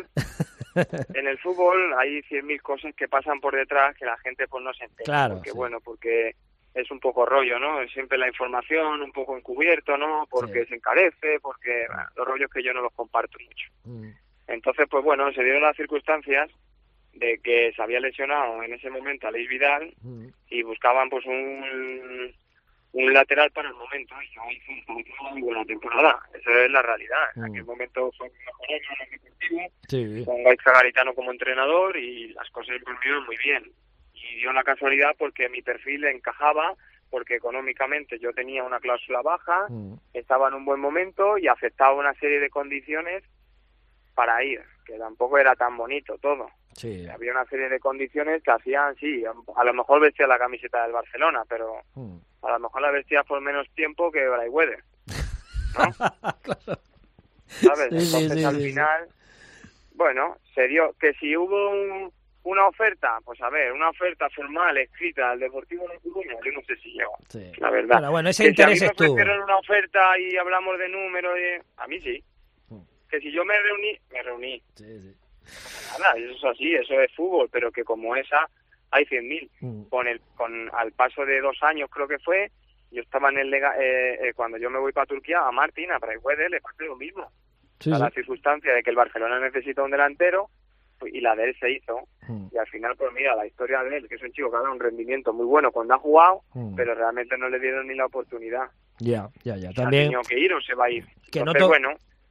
En el fútbol hay 100.000 cosas que pasan por detrás que la gente pues no se entera. Claro, porque sí. porque es un poco rollo, ¿no? Siempre la información un poco encubierto, ¿no? Porque se encarece, porque los rollos que yo no los comparto mucho. Entonces, pues bueno, se dieron las circunstancias de que se había lesionado en ese momento Aleix Vidal y buscaban pues un lateral para el momento. Y yo hice una muy buena temporada. Esa es la realidad. En aquel momento fue mi mejor año en el deportivo, con Gaizka Garitano como entrenador y las cosas volvieron muy bien. Y dio la casualidad porque mi perfil encajaba, porque económicamente yo tenía una cláusula baja, estaba en un buen momento y aceptaba una serie de condiciones para ir, que tampoco era tan bonito todo. Sí. Había una serie de condiciones que hacían, sí, a lo mejor vestía la camiseta del Barcelona, pero a lo mejor la vestía por menos tiempo que Braiwede, ¿no? Claro. ¿Sabes? Sí, Entonces al final, bueno, se dio que si hubo una oferta, pues a ver, una oferta formal escrita al Deportivo de Coruña, yo no sé si llegó, la verdad. Bueno, ese que interés si a mí me estuvo. ofrecieron una oferta y hablamos de números, a mí sí. Que si yo me reuní. Nada, eso es así, eso es fútbol, pero que como esa hay 100.000. Al paso de 2 años creo que fue, yo estaba en el cuando yo me voy para Turquía, a Martín, a Braiwede le pasé lo mismo. La circunstancia de que el Barcelona necesita un delantero y la de él se hizo. Y al final, pues mira, la historia de él, que es un chico que ha dado un rendimiento muy bueno cuando ha jugado, pero realmente no le dieron ni la oportunidad. Ya. Ha También tenido que ir o se va a ir. que Entonces, bueno,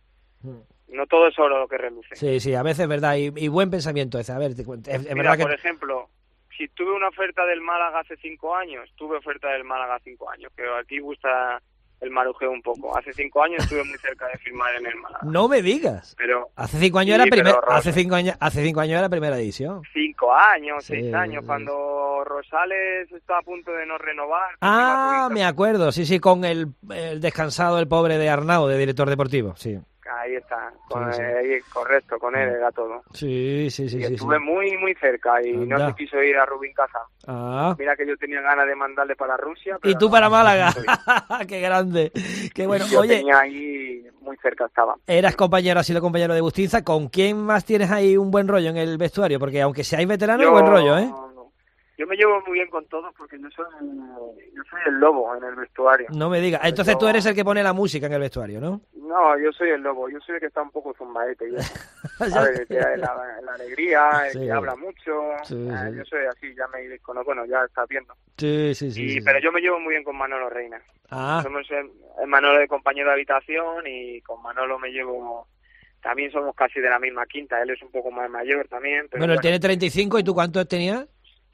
no todo es oro lo que reluce. Sí, a veces es verdad, y buen pensamiento ese. A ver, es Mira, verdad que... por ejemplo, si tuve una oferta del Málaga hace 5 años, tuve oferta del Málaga 5 años, que aquí gusta el marujeo un poco. Hace 5 años estuve muy cerca de firmar en el Málaga. No me digas. Pero hace 5 años sí, hace 5 años era primera división. 5 años, 6 años, cuando Rosales estaba a punto de no renovar. Me acuerdo, sí, con el descansado, el pobre de Arnau, de director deportivo, sí. Ahí está, ahí, correcto, con él era todo. Sí. Y estuve muy, muy cerca y no se quiso ir a Rubín Kazan. Mira que yo tenía ganas de mandarle para Rusia. Y tú para Málaga. ¡Qué grande! ¡Qué bueno! Yo Oye, tenía ahí, muy cerca estaba. Has sido compañero de Bustinza. ¿Con quién más tienes ahí un buen rollo en el vestuario? Porque aunque seáis veteranos, buen rollo, ¿eh? Yo me llevo muy bien con todos porque yo soy el lobo en el vestuario. No me digas. Entonces tú eres el que pone la música en el vestuario, ¿no? No, yo soy el lobo. Yo soy el que está un poco zumbaete. ¿Sabes? La alegría, el que habla mucho. Yo soy así, ya me conozco. Bueno, ya estás viendo. Sí. Pero yo me llevo muy bien con Manolo Reina. Somos el Manolo de compañero de habitación y con Manolo me llevo... También somos casi de la misma quinta. Él es un poco más mayor también. Pero bueno, él tiene 35. ¿Y tú cuántos tenías?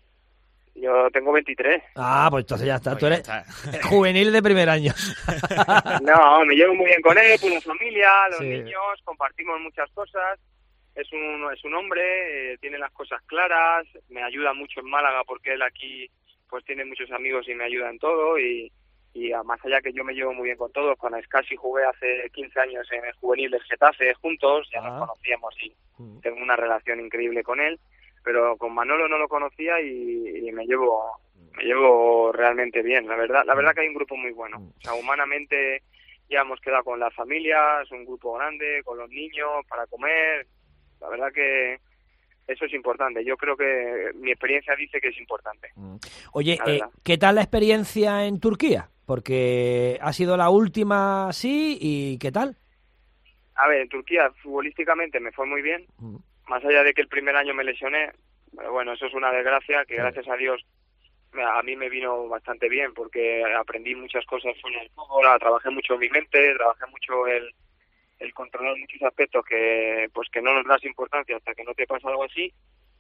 Yo tengo 23. Pues entonces ya está. Tú eres juvenil de primer año. No, me llevo muy bien con él, con la familia, los niños, compartimos muchas cosas. Es un hombre, tiene las cosas claras, me ayuda mucho en Málaga porque él aquí pues tiene muchos amigos y me ayuda en todo y más allá que yo me llevo muy bien con todos. Con Escasi jugué hace 15 años en el juvenil del Getafe juntos, ya nos conocíamos y tengo una relación increíble con él. Pero con Manolo no lo conocía y me llevo realmente bien, la verdad que hay un grupo muy bueno. O sea, humanamente ya hemos quedado con las familias, un grupo grande, con los niños, para comer. La verdad que eso es importante. Yo creo que mi experiencia dice que es importante. Oye, ¿qué tal la experiencia en Turquía? Porque ha sido la última, sí, ¿y qué tal? A ver, en Turquía futbolísticamente me fue muy bien. Más allá de que el primer año me lesioné, bueno, eso es una desgracia que gracias a Dios a mí me vino bastante bien porque aprendí muchas cosas fuera del fútbol, trabajé mucho en mi mente, trabajé mucho el controlar muchos aspectos que no nos das importancia hasta que no te pasa algo así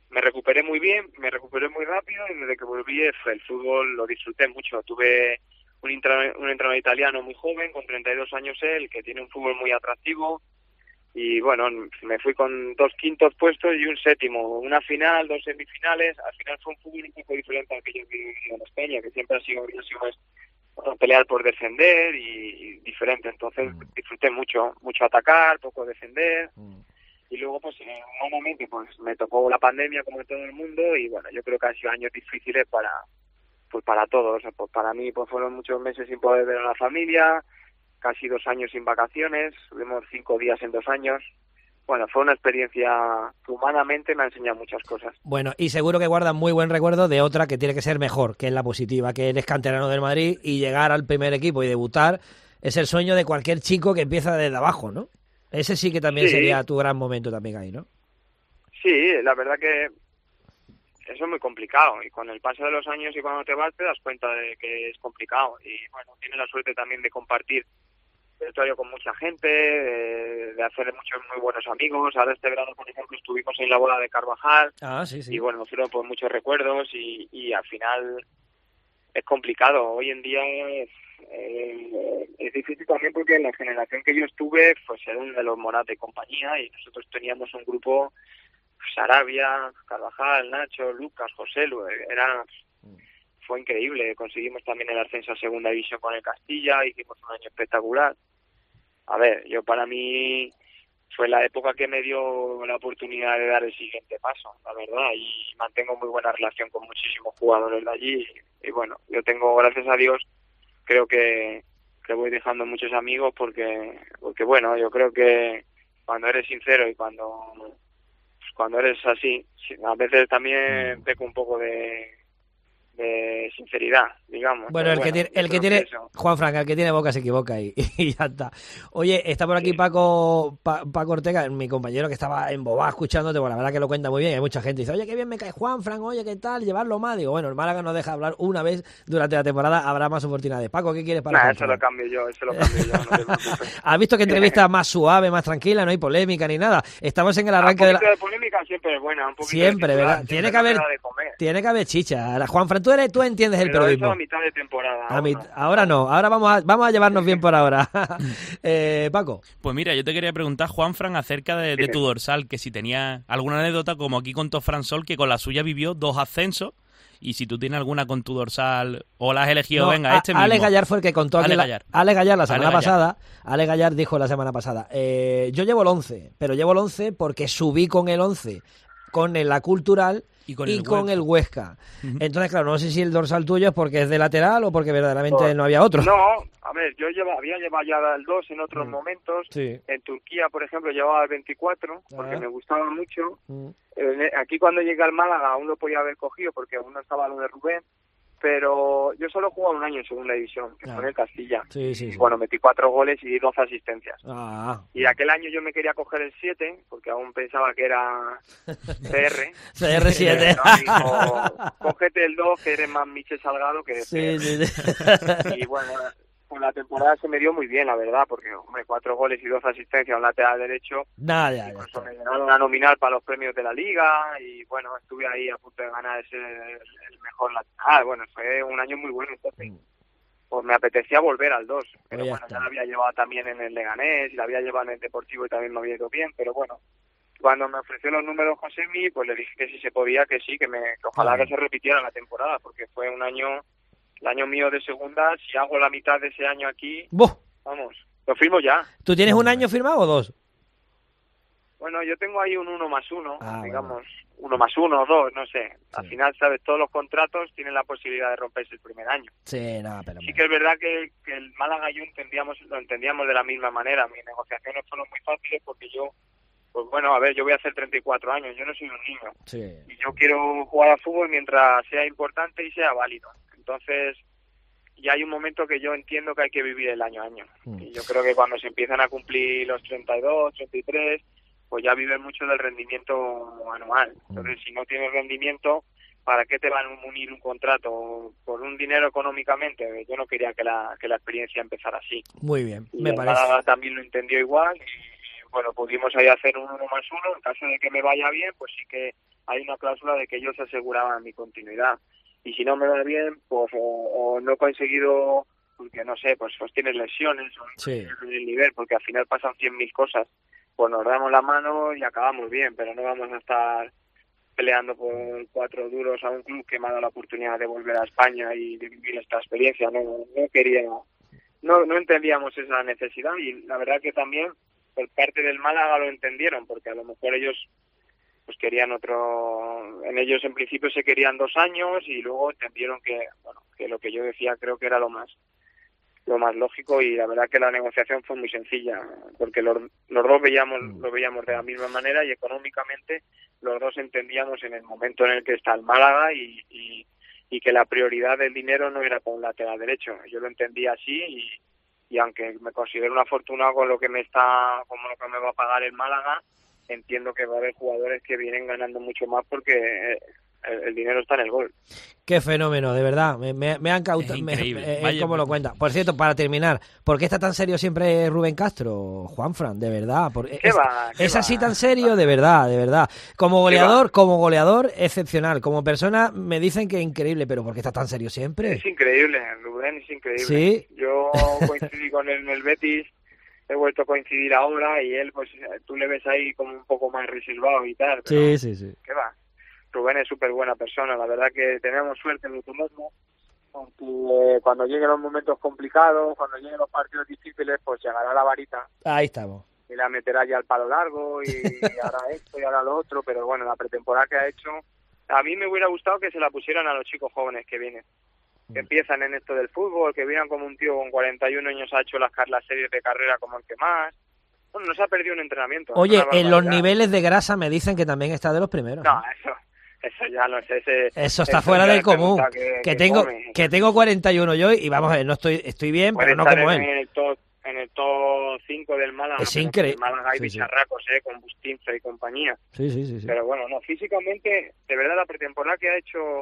me recuperé muy bien, me recuperé muy rápido y desde que volví el fútbol lo disfruté mucho. Tuve un entrenador italiano muy joven, con 32 años él, que tiene un fútbol muy atractivo y bueno, me fui con 2 quintos puestos y un séptimo, una final, 2 semifinales. Al final fue un fútbol un poco diferente al que yo viví en España, que siempre ha sido más pelear por defender y diferente. Entonces disfruté mucho atacar, poco defender. Y luego pues en un momento pues me tocó la pandemia como todo el mundo y bueno, yo creo que han sido años difíciles para todos. Pues para mí pues fueron muchos meses sin poder ver a la familia, casi 2 años sin vacaciones, tuvimos 5 días en 2 años. Bueno, fue una experiencia que humanamente me ha enseñado muchas cosas. Bueno, y seguro que guardan muy buen recuerdo de otra que tiene que ser mejor, que es la positiva, que eres canterano del Madrid y llegar al primer equipo y debutar es el sueño de cualquier chico que empieza desde abajo, ¿no? Ese sí que también sería tu gran momento también ahí, ¿no? Sí, la verdad que eso es muy complicado y con el paso de los años y cuando te vas te das cuenta de que es complicado y bueno, tienes la suerte también de compartir vestuario con mucha gente, de hacer muchos muy buenos amigos. Ahora este verano, por ejemplo, estuvimos en la boda de Carvajal y bueno, fueron pues muchos recuerdos y al final es complicado. Hoy en día es difícil también porque en la generación que yo estuve pues era de los Morata y compañía y nosotros teníamos un grupo, Sarabia, Carvajal, Nacho, Lucas, José, fue increíble. Conseguimos también el ascenso a segunda división con el Castilla, hicimos un año espectacular. A ver, yo para mí fue la época que me dio la oportunidad de dar el siguiente paso, la verdad, y mantengo muy buena relación con muchísimos jugadores de allí y bueno, yo tengo, gracias a Dios, creo que voy dejando muchos amigos porque bueno, yo creo que cuando eres sincero y cuando eres así, a veces también peco un poco de sinceridad, digamos. Bueno, el que tiene Juan Fran, el que tiene boca se equivoca y ya está. Oye, está por aquí Paco Ortega, mi compañero que estaba embobado escuchándote, bueno, la verdad que lo cuenta muy bien, hay mucha gente que dice, oye, qué bien me cae Juan Fran, oye, qué tal, llevarlo más. Digo, bueno, el Málaga nos deja hablar una vez durante la temporada, habrá más oportunidades. Paco, ¿qué quieres para eso lo cambio yo, no te preocupes. ¿Has visto que entrevista más suave, más tranquila, no hay polémica ni nada? Estamos en el arranque de polémica siempre es buena, un poquito siempre, de ¿verdad? Tiene que haber chicha. Juan Fran, tú entiendes el periodismo. Eso a mitad de temporada. Ahora no, ahora vamos a llevarnos bien por ahora. Paco. Pues mira, yo te quería preguntar, Juan Fran, acerca de tu dorsal, que si tenía alguna anécdota, como aquí contó Fran Sol, que con la suya vivió 2 ascensos, y si tú tienes alguna con tu dorsal, o la has elegido, venga, mismo. Alex Gallar fue el que contó aquí. Alex Gallar la semana pasada. Alex Gallar dijo la semana pasada, yo llevo el 11, pero llevo el 11 porque subí con el 11, con la cultural y con el Huesca. Entonces, claro, no sé si el dorsal tuyo es porque es de lateral o porque verdaderamente no había otro. No, a ver, yo había llevado ya el 2 en otros momentos. Sí. En Turquía, por ejemplo, llevaba el 24 porque me gustaba mucho. Aquí cuando llegué al Málaga aún lo podía haber cogido porque aún no estaba lo de Rubén. Pero yo solo he jugado un año en segunda división, que fue en el Castilla. Sí. Bueno, metí 4 goles y 12 asistencias. Y aquel año yo me quería coger el 7, porque aún pensaba que era CR. CR7. Dijo, cógete el 2, que eres más Michel Salgado que CR. Y bueno, pues la temporada se me dio muy bien, la verdad, porque, hombre, 4 goles y 12 asistencias a un lateral derecho. Incluso me llenaron una nominal para los premios de la Liga y, bueno, estuve ahí a punto de ganar el mejor lateral. Bueno, fue un año muy bueno, entonces pues me apetecía volver al 2. Pero bueno, ya la había llevado también en el Leganés y la había llevado en el Deportivo y también me había ido bien, pero bueno. Cuando me ofreció los números Josemi, pues le dije que si se podía, que sí, que ojalá que se repitiera la temporada, porque fue un año... El año mío de segunda, si hago la mitad de ese año aquí, vamos, lo firmo ya. ¿Tú tienes un año firmado o 2? Bueno, yo tengo ahí un 1+1, digamos, 1+1 o 2, no sé. Sí. Al final, ¿sabes? Todos los contratos tienen la posibilidad de romperse el primer año. Sí, nada, pero... Sí que es verdad que el Málaga y yo lo entendíamos de la misma manera. Mis negociaciones fueron muy fáciles porque yo, pues bueno, a ver, yo voy a hacer 34 años, yo no soy un niño. Sí. Y yo quiero jugar al fútbol mientras sea importante y sea válido. Entonces, ya hay un momento que yo entiendo que hay que vivir el año a año. Y yo creo que cuando se empiezan a cumplir los 32, 33, pues ya viven mucho del rendimiento anual. Entonces, si no tienes rendimiento, ¿para qué te van a unir un contrato? ¿Por un dinero económicamente? Yo no quería que la experiencia empezara así. Muy bien, y me parece. Málaga también lo entendió igual y, bueno, pudimos ahí hacer un 1+1. En caso de que me vaya bien, pues sí que hay una cláusula de que ellos aseguraban mi continuidad. Y si no me va bien, pues o no he conseguido, porque no sé, pues tienes lesiones o sí. el nivel, porque al final pasan 100.000 cosas, pues nos damos la mano y acabamos bien, pero no vamos a estar peleando por 4 duros a un club que me ha dado la oportunidad de volver a España y de vivir esta experiencia. No entendíamos esa necesidad, y la verdad que también por parte del Málaga lo entendieron, porque a lo mejor ellos pues querían en ellos en principio se querían 2 años, y luego entendieron que lo que yo decía creo que era lo más lógico, y la verdad que la negociación fue muy sencilla, porque los dos lo veíamos de la misma manera, y económicamente los dos entendíamos en el momento en el que está el Málaga y que la prioridad del dinero no era para un lateral derecho. Yo lo entendía así, y aunque me considero un afortunado con lo que me va a pagar el Málaga, entiendo que va a haber jugadores que vienen ganando mucho más porque el dinero está en el gol. Qué fenómeno, de verdad. Me han cautado. ¿Cómo lo cuenta? Por cierto, para terminar, ¿por qué está tan serio siempre Rubén Castro, Juanfran? De verdad. ¿Es así tan serio? De verdad, de verdad. Como goleador, excepcional. Como persona, me dicen que es increíble, pero ¿por qué está tan serio siempre? Es increíble, Rubén, es increíble. ¿Sí? Yo coincidí con él en el Betis, he vuelto a coincidir ahora, y él, pues tú le ves ahí como un poco más reservado y tal. Pero, sí. ¿Qué va? Rubén es súper buena persona, la verdad que tenemos suerte en el mismo, porque cuando lleguen los momentos complicados, cuando lleguen los partidos difíciles, pues llegará la varita. Ahí estamos. Y la meterá ya al palo largo, y hará esto y hará lo otro, pero bueno, la pretemporada que ha hecho, a mí me hubiera gustado que se la pusieran a los chicos jóvenes que vienen, que empiezan en esto del fútbol, que vienen como un tío con 41 años ha hecho las series de carrera como el que más. Bueno, no se ha perdido un entrenamiento. Oye, en los niveles de grasa me dicen que también está de los primeros. No, eso ya no sé. Eso está fuera del común. Que tengo 41 yo, y vamos a ver, estoy bien, pero no como él. En el top 5 del Málaga. Es increíble. El Málaga hay bicharracos, con Bustinza y compañía. Sí. Pero bueno, no, físicamente, de verdad, la pretemporada que ha hecho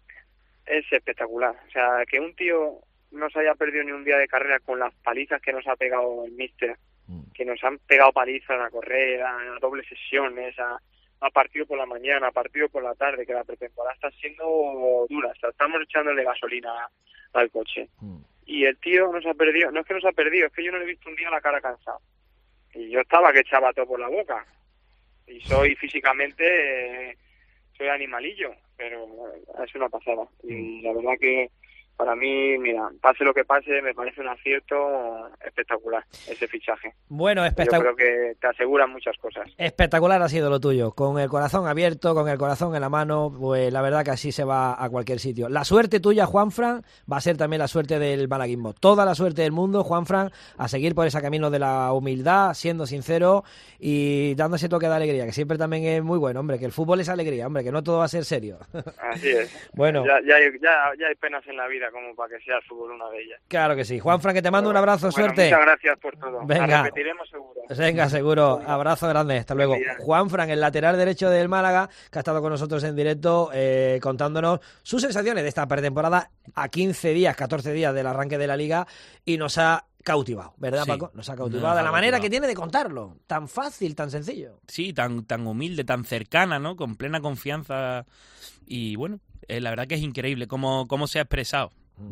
es espectacular. O sea, que un tío no se haya perdido ni un día de carrera con las palizas que nos ha pegado el míster, que nos han pegado palizas a correr, a dobles sesiones, a partido por la mañana, a partido por la tarde, que la pretemporada está siendo dura, estamos echándole gasolina al coche. Y el tío no es que nos ha perdido, es que yo no le he visto un día la cara cansado. Y yo estaba que echaba todo por la boca. Y físicamente, soy animalillo, pero es una pasada. Y la verdad que para mí, mira, pase lo que pase, me parece un acierto espectacular ese fichaje. Bueno, yo creo que te aseguran muchas cosas. Espectacular ha sido lo tuyo, con el corazón abierto, con el corazón en la mano, pues la verdad que así se va a cualquier sitio. La suerte tuya, Juanfran, va a ser también la suerte del malaguismo. Toda la suerte del mundo, Juanfran, a seguir por ese camino de la humildad, siendo sincero y dando ese toque de alegría, que siempre también es muy bueno, hombre, que el fútbol es alegría, hombre, que no todo va a ser serio. Así es. Bueno. Ya hay penas en la vida como para que sea el fútbol una de ellas. Claro que sí. Juanfran, que te mando un abrazo, suerte. Muchas gracias por todo. Venga. La repetiremos seguro. Venga, seguro. Abrazo grande. Hasta luego. Juanfran, el lateral derecho del Málaga, que ha estado con nosotros en directo contándonos sus sensaciones de esta pretemporada a 15 días, 14 días del arranque de la Liga, y nos ha cautivado, ¿verdad, Paco? Nos ha cautivado de la manera que tiene de contarlo. Tan fácil, tan sencillo. Sí, tan humilde, tan cercana, ¿no? Con plena confianza. Y bueno, la verdad que es increíble cómo se ha expresado.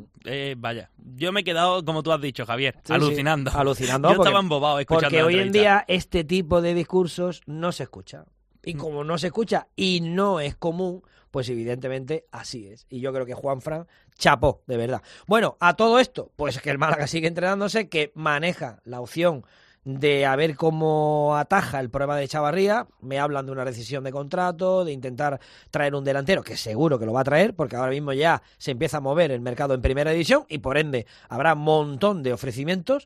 Vaya, yo me he quedado, como tú has dicho, Javier, alucinando. Alucinando. Yo estaba embobado escuchando. Porque hoy en día este tipo de discursos no se escucha. Y como no se escucha y no es común, pues evidentemente así es. Y yo creo que Juanfran chapó, de verdad. Bueno, a todo esto, pues que el Málaga sigue entrenándose, que maneja la opción de a ver cómo ataja el problema de Chavarría. Me hablan de una rescisión de contrato, de intentar traer un delantero, que seguro que lo va a traer, porque ahora mismo ya se empieza a mover el mercado en primera división y por ende habrá un montón de ofrecimientos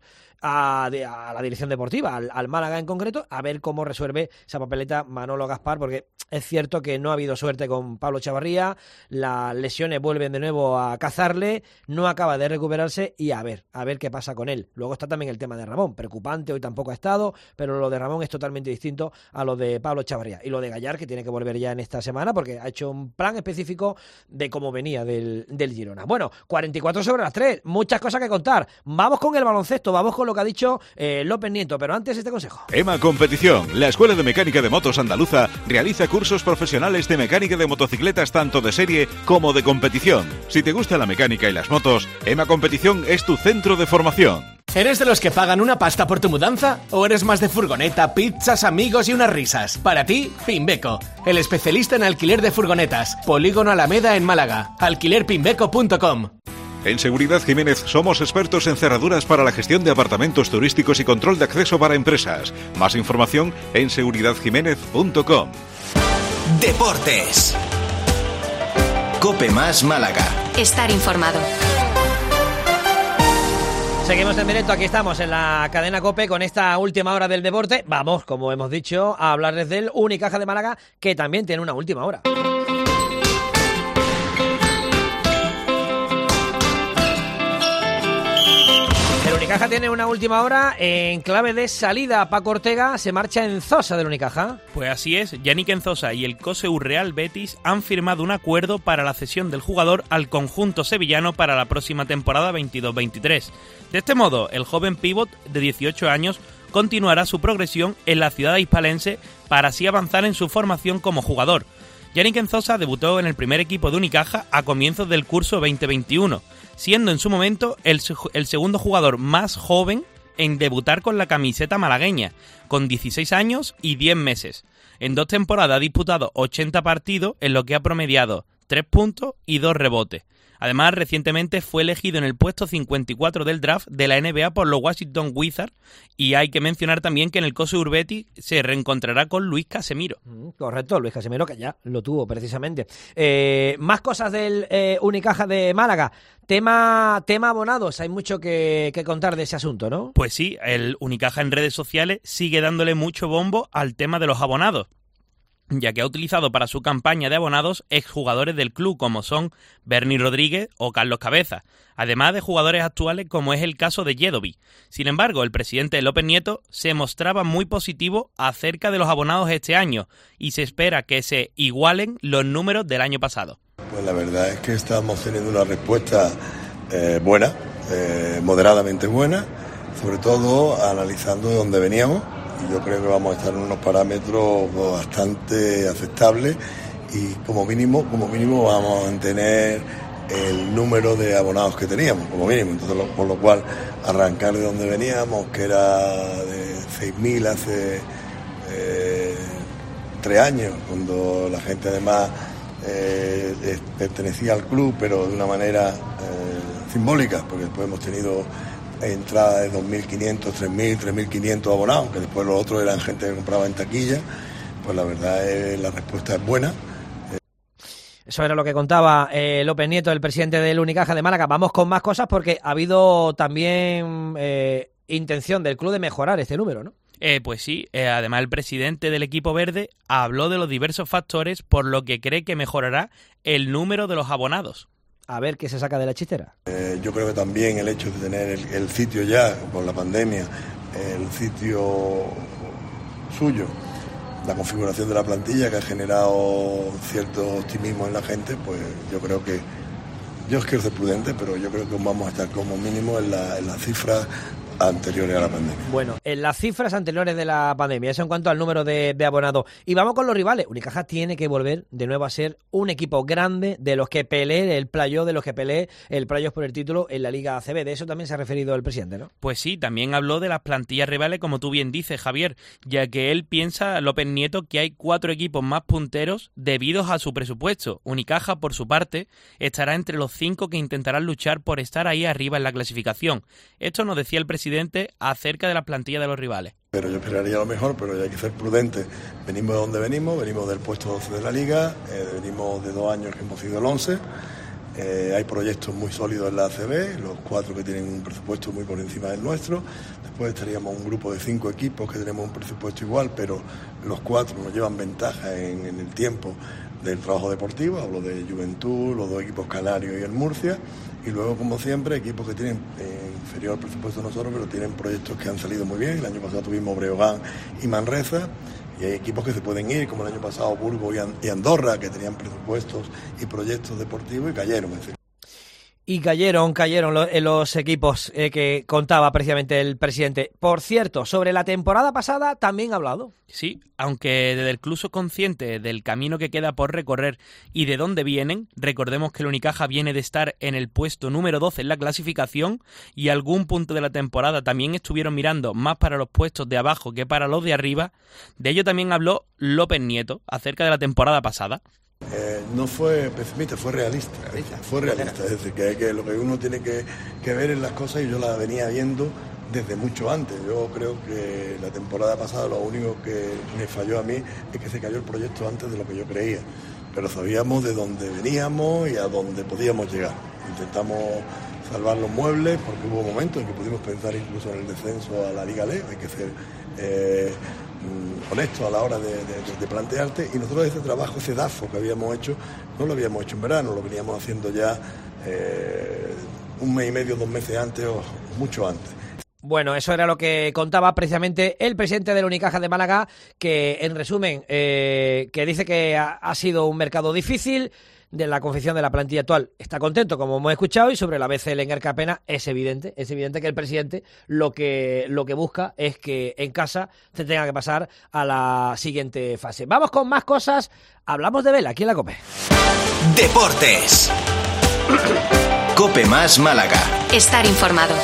a la dirección deportiva, al Málaga en concreto, a ver cómo resuelve esa papeleta Manolo Gaspar, porque es cierto que no ha habido suerte con Pablo Chavarría, las lesiones vuelven de nuevo a cazarle, no acaba de recuperarse y a ver qué pasa con él. Luego está también el tema de Ramón, preocupante, hoy tampoco ha estado, pero lo de Ramón es totalmente distinto a lo de Pablo Chavarría. Y lo de Gallar, que tiene que volver ya en esta semana, porque ha hecho un plan específico de cómo venía del Girona. Bueno, 44 sobre las 3, muchas cosas que contar. Vamos con el baloncesto, vamos con con lo que ha dicho López Nieto, pero antes este consejo. EMA Competición, la Escuela de Mecánica de Motos Andaluza, realiza cursos profesionales de mecánica de motocicletas tanto de serie como de competición. Si te gusta la mecánica y las motos, EMA Competición es tu centro de formación. ¿Eres de los que pagan una pasta por tu mudanza? ¿O eres más de furgoneta, pizzas, amigos y unas risas? Para ti, Pimbeco, el especialista en alquiler de furgonetas. Polígono Alameda en Málaga. alquilerpimbeco.com. En Seguridad Jiménez somos expertos en cerraduras para la gestión de apartamentos turísticos y control de acceso para empresas. Más información en seguridadjiménez.com. Deportes. Cope Más Málaga. Estar informado. Seguimos en directo, aquí estamos en la cadena COPE con esta última hora del deporte. Vamos, como hemos dicho, a hablarles del Unicaja de Málaga, que también tiene una última hora. El Unicaja tiene una última hora en clave de salida. Paco Ortega se marcha en Zosa del Unicaja. Pues así es, Yannick Enzosa y el COSEU Real Betis han firmado un acuerdo para la cesión del jugador al conjunto sevillano para la próxima temporada 22-23. De este modo, el joven pívot de 18 años continuará su progresión en la ciudad hispalense para así avanzar en su formación como jugador. Yannick Enzosa debutó en el primer equipo de Unicaja a comienzos del curso 2021, siendo en su momento el segundo jugador más joven en debutar con la camiseta malagueña, con 16 años y 10 meses. En 2 temporadas ha disputado 80 partidos, en lo que ha promediado 3 puntos y 2 rebotes. Además, recientemente fue elegido en el puesto 54 del draft de la NBA por los Washington Wizards, y hay que mencionar también que en el COSEU Betis se reencontrará con Luis Casemiro. Correcto, Luis Casemiro, que ya lo tuvo precisamente. Más cosas del Unicaja de Málaga. Tema abonados, hay mucho que contar de ese asunto, ¿no? Pues sí, el Unicaja en redes sociales sigue dándole mucho bombo al tema de los abonados, ya que ha utilizado para su campaña de abonados exjugadores del club como son Berni Rodríguez o Carlos Cabeza, además de jugadores actuales como es el caso de Yedovi. Sin embargo, el presidente López Nieto se mostraba muy positivo acerca de los abonados este año y se espera que se igualen los números del año pasado. Pues la verdad es que estamos teniendo una respuesta buena, moderadamente buena, sobre todo analizando de dónde veníamos. Y yo creo que vamos a estar en unos parámetros bastante aceptables y como mínimo vamos a mantener el número de abonados que teníamos, como mínimo. Entonces, por lo cual, arrancar de donde veníamos, que era de 6.000 hace 3 años, cuando la gente además pertenecía al club, pero de una manera simbólica, porque después hemos tenido entrada de 2.500, 3.000, 3.500 abonados, que después los otros eran gente que compraba en taquilla. Pues la verdad es la respuesta es buena. Eso era lo que contaba López Nieto, el presidente del Unicaja de Málaga. Vamos con más cosas porque ha habido también intención del club de mejorar este número, ¿no? Pues sí, además el presidente del equipo verde habló de los diversos factores por lo que cree que mejorará el número de los abonados. A ver qué se saca de la chistera. Yo creo que también el hecho de tener el sitio ya, por la pandemia, el sitio suyo, la configuración de la plantilla que ha generado cierto optimismo en la gente, pues yo creo que, yo quiero ser prudente, pero yo creo que vamos a estar como mínimo en las cifras anteriores a la pandemia. Bueno, en las cifras anteriores de la pandemia, eso en cuanto al número de abonados. Y vamos con los rivales. Unicaja tiene que volver de nuevo a ser un equipo grande, de los que pelee el playoff, de los que pelee el playoff por el título en la Liga ACB. De eso también se ha referido el presidente, ¿no? Pues sí, también habló de las plantillas rivales, como tú bien dices, Javier, ya que él piensa, López Nieto, que hay 4 equipos más punteros debido a su presupuesto. Unicaja, por su parte, estará entre los 5 que intentarán luchar por estar ahí arriba en la clasificación. Esto nos decía el presidente acerca de la plantilla de los rivales. Pero yo esperaría lo mejor, pero ya hay que ser prudentes. Venimos de donde venimos del puesto 12 de la Liga, venimos de 2 años que hemos sido el 11. Hay proyectos muy sólidos en la ACB, los 4 que tienen un presupuesto muy por encima del nuestro. Después estaríamos un grupo de 5 equipos que tenemos un presupuesto igual, pero los 4 nos llevan ventaja en el tiempo del trabajo deportivo. Hablo de Juventud, los 2 equipos canarios y el Murcia. Y luego, como siempre, equipos que tienen inferior al presupuesto de nosotros, pero tienen proyectos que han salido muy bien. El año pasado tuvimos Breogán y Manresa, y hay equipos que se pueden ir, como el año pasado Burgos y Andorra, que tenían presupuestos y proyectos deportivos y cayeron. Y cayeron los equipos que contaba precisamente el presidente. Por cierto, sobre la temporada pasada también ha hablado. Sí, aunque desde el club son conscientes del camino que queda por recorrer y de dónde vienen, recordemos que el Unicaja viene de estar en el puesto número 12 en la clasificación y algún punto de la temporada también estuvieron mirando más para los puestos de abajo que para los de arriba. De ello también habló López Nieto acerca de la temporada pasada. No fue pesimista, fue realista. Fue realista, es decir, que lo que uno tiene que ver en las cosas, y yo la venía viendo desde mucho antes. Yo creo que la temporada pasada lo único que me falló a mí es que se cayó el proyecto antes de lo que yo creía, pero sabíamos de dónde veníamos y a dónde podíamos llegar. Intentamos salvar los muebles porque hubo momentos en que pudimos pensar incluso en el descenso a la Liga Leo. Hay que ser honesto a la hora de plantearte, y nosotros ese trabajo, ese DAFO que habíamos hecho, no lo habíamos hecho en verano, lo veníamos haciendo ya un mes y medio, 2 meses antes o mucho antes. Bueno, eso era lo que contaba precisamente el presidente del Unicaja de Málaga, que en resumen, que dice que ha sido un mercado difícil. De la confección de la plantilla actual está contento, como hemos escuchado, y sobre la BCL en Ercapena es evidente que el presidente lo que busca es que en casa se tenga que pasar a la siguiente fase. Vamos con más cosas, hablamos de vela aquí en la COPE. Deportes. COPE más Málaga. Estar informado.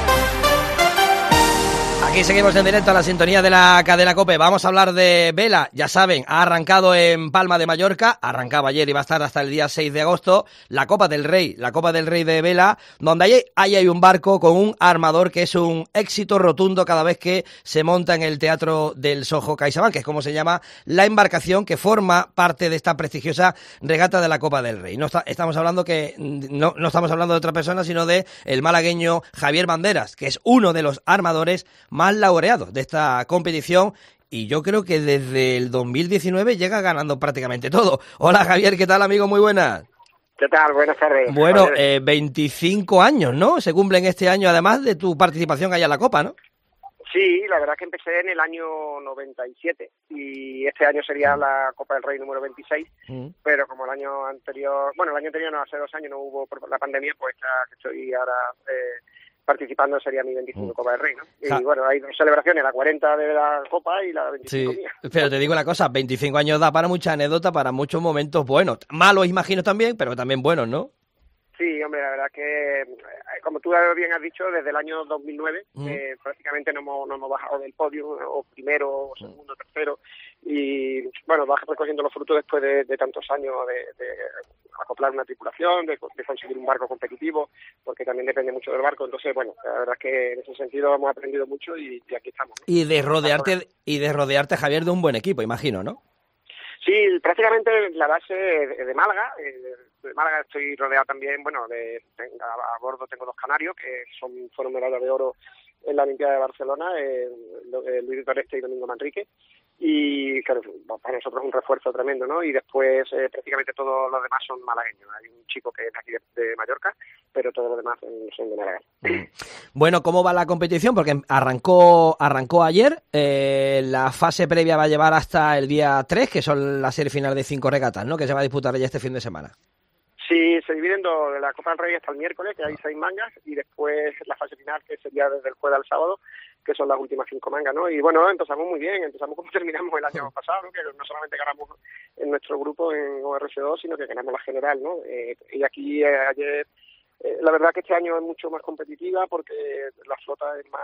Aquí seguimos en directo a la sintonía de la cadena COPE. Vamos a hablar de vela. Ya saben, ha arrancado en Palma de Mallorca, arrancaba ayer y va a estar hasta el día 6 de agosto, la Copa del Rey de vela, donde hay un barco con un armador que es un éxito rotundo cada vez que se monta en el Teatro del Soho CaixaBank, que es como se llama la embarcación que forma parte de esta prestigiosa regata de la Copa del Rey. No estamos hablando de otra persona, sino de el malagueño Javier Banderas, que es uno de los armadores más laureados de esta competición, y yo creo que desde el 2019 llega ganando prácticamente todo. Hola Javier, ¿qué tal, amigo? Muy buenas. ¿Qué tal? Buenas tardes. Bueno, 25 años, ¿no? Se cumplen este año, además de tu participación allá en la Copa, ¿no? Sí, la verdad es que empecé en el año 97 y este año sería la Copa del Rey número 26, pero como el año anterior no, hace 2 años no hubo por la pandemia, pues que estoy ahora participando sería mi 25 Copa del Rey, ¿no? Y bueno, hay 2 celebraciones, la 40 de la Copa y la 25 mía. Pero te digo una cosa, 25 años da para mucha anécdota, para muchos momentos buenos. Malos, imagino también, pero también buenos, ¿no? Sí, hombre, la verdad que, como tú bien has dicho, desde el año 2009 prácticamente no hemos bajado del podio, o primero, o segundo, tercero, y bueno, vas recogiendo los frutos después de tantos años de acoplar una tripulación, de conseguir un barco competitivo, porque también depende mucho del barco. Entonces, bueno, la verdad es que en ese sentido hemos aprendido mucho y aquí estamos, ¿no? Y de rodearte, Javier, de un buen equipo, imagino, ¿no? Sí, prácticamente la base de Málaga. De Málaga estoy rodeado también, bueno, a bordo tengo 2 canarios que fueron medallas de oro en la Olimpiada de Barcelona, Luis Toreste y Domingo Manrique, y claro, para nosotros es un refuerzo tremendo, ¿no? Y después prácticamente todos los demás son malagueños. Hay un chico que es de aquí de Mallorca, pero todos los demás son de Málaga. Bueno, ¿cómo va la competición? Porque arrancó ayer, la fase previa va a llevar hasta el día 3, que son la serie final de 5 regatas, ¿no? Que se va a disputar ya este fin de semana. Sí, se divide en 2, de la Copa del Rey hasta el miércoles, que hay 6 mangas, y después la fase final, que sería desde el jueves al sábado, que son las últimas 5 mangas, ¿no? Y bueno, empezamos muy bien, empezamos como terminamos el año pasado, ¿no? Que no solamente ganamos en nuestro grupo en ORC2, sino que ganamos la general, ¿no? Y aquí ayer, la verdad que este año es mucho más competitiva porque la flota es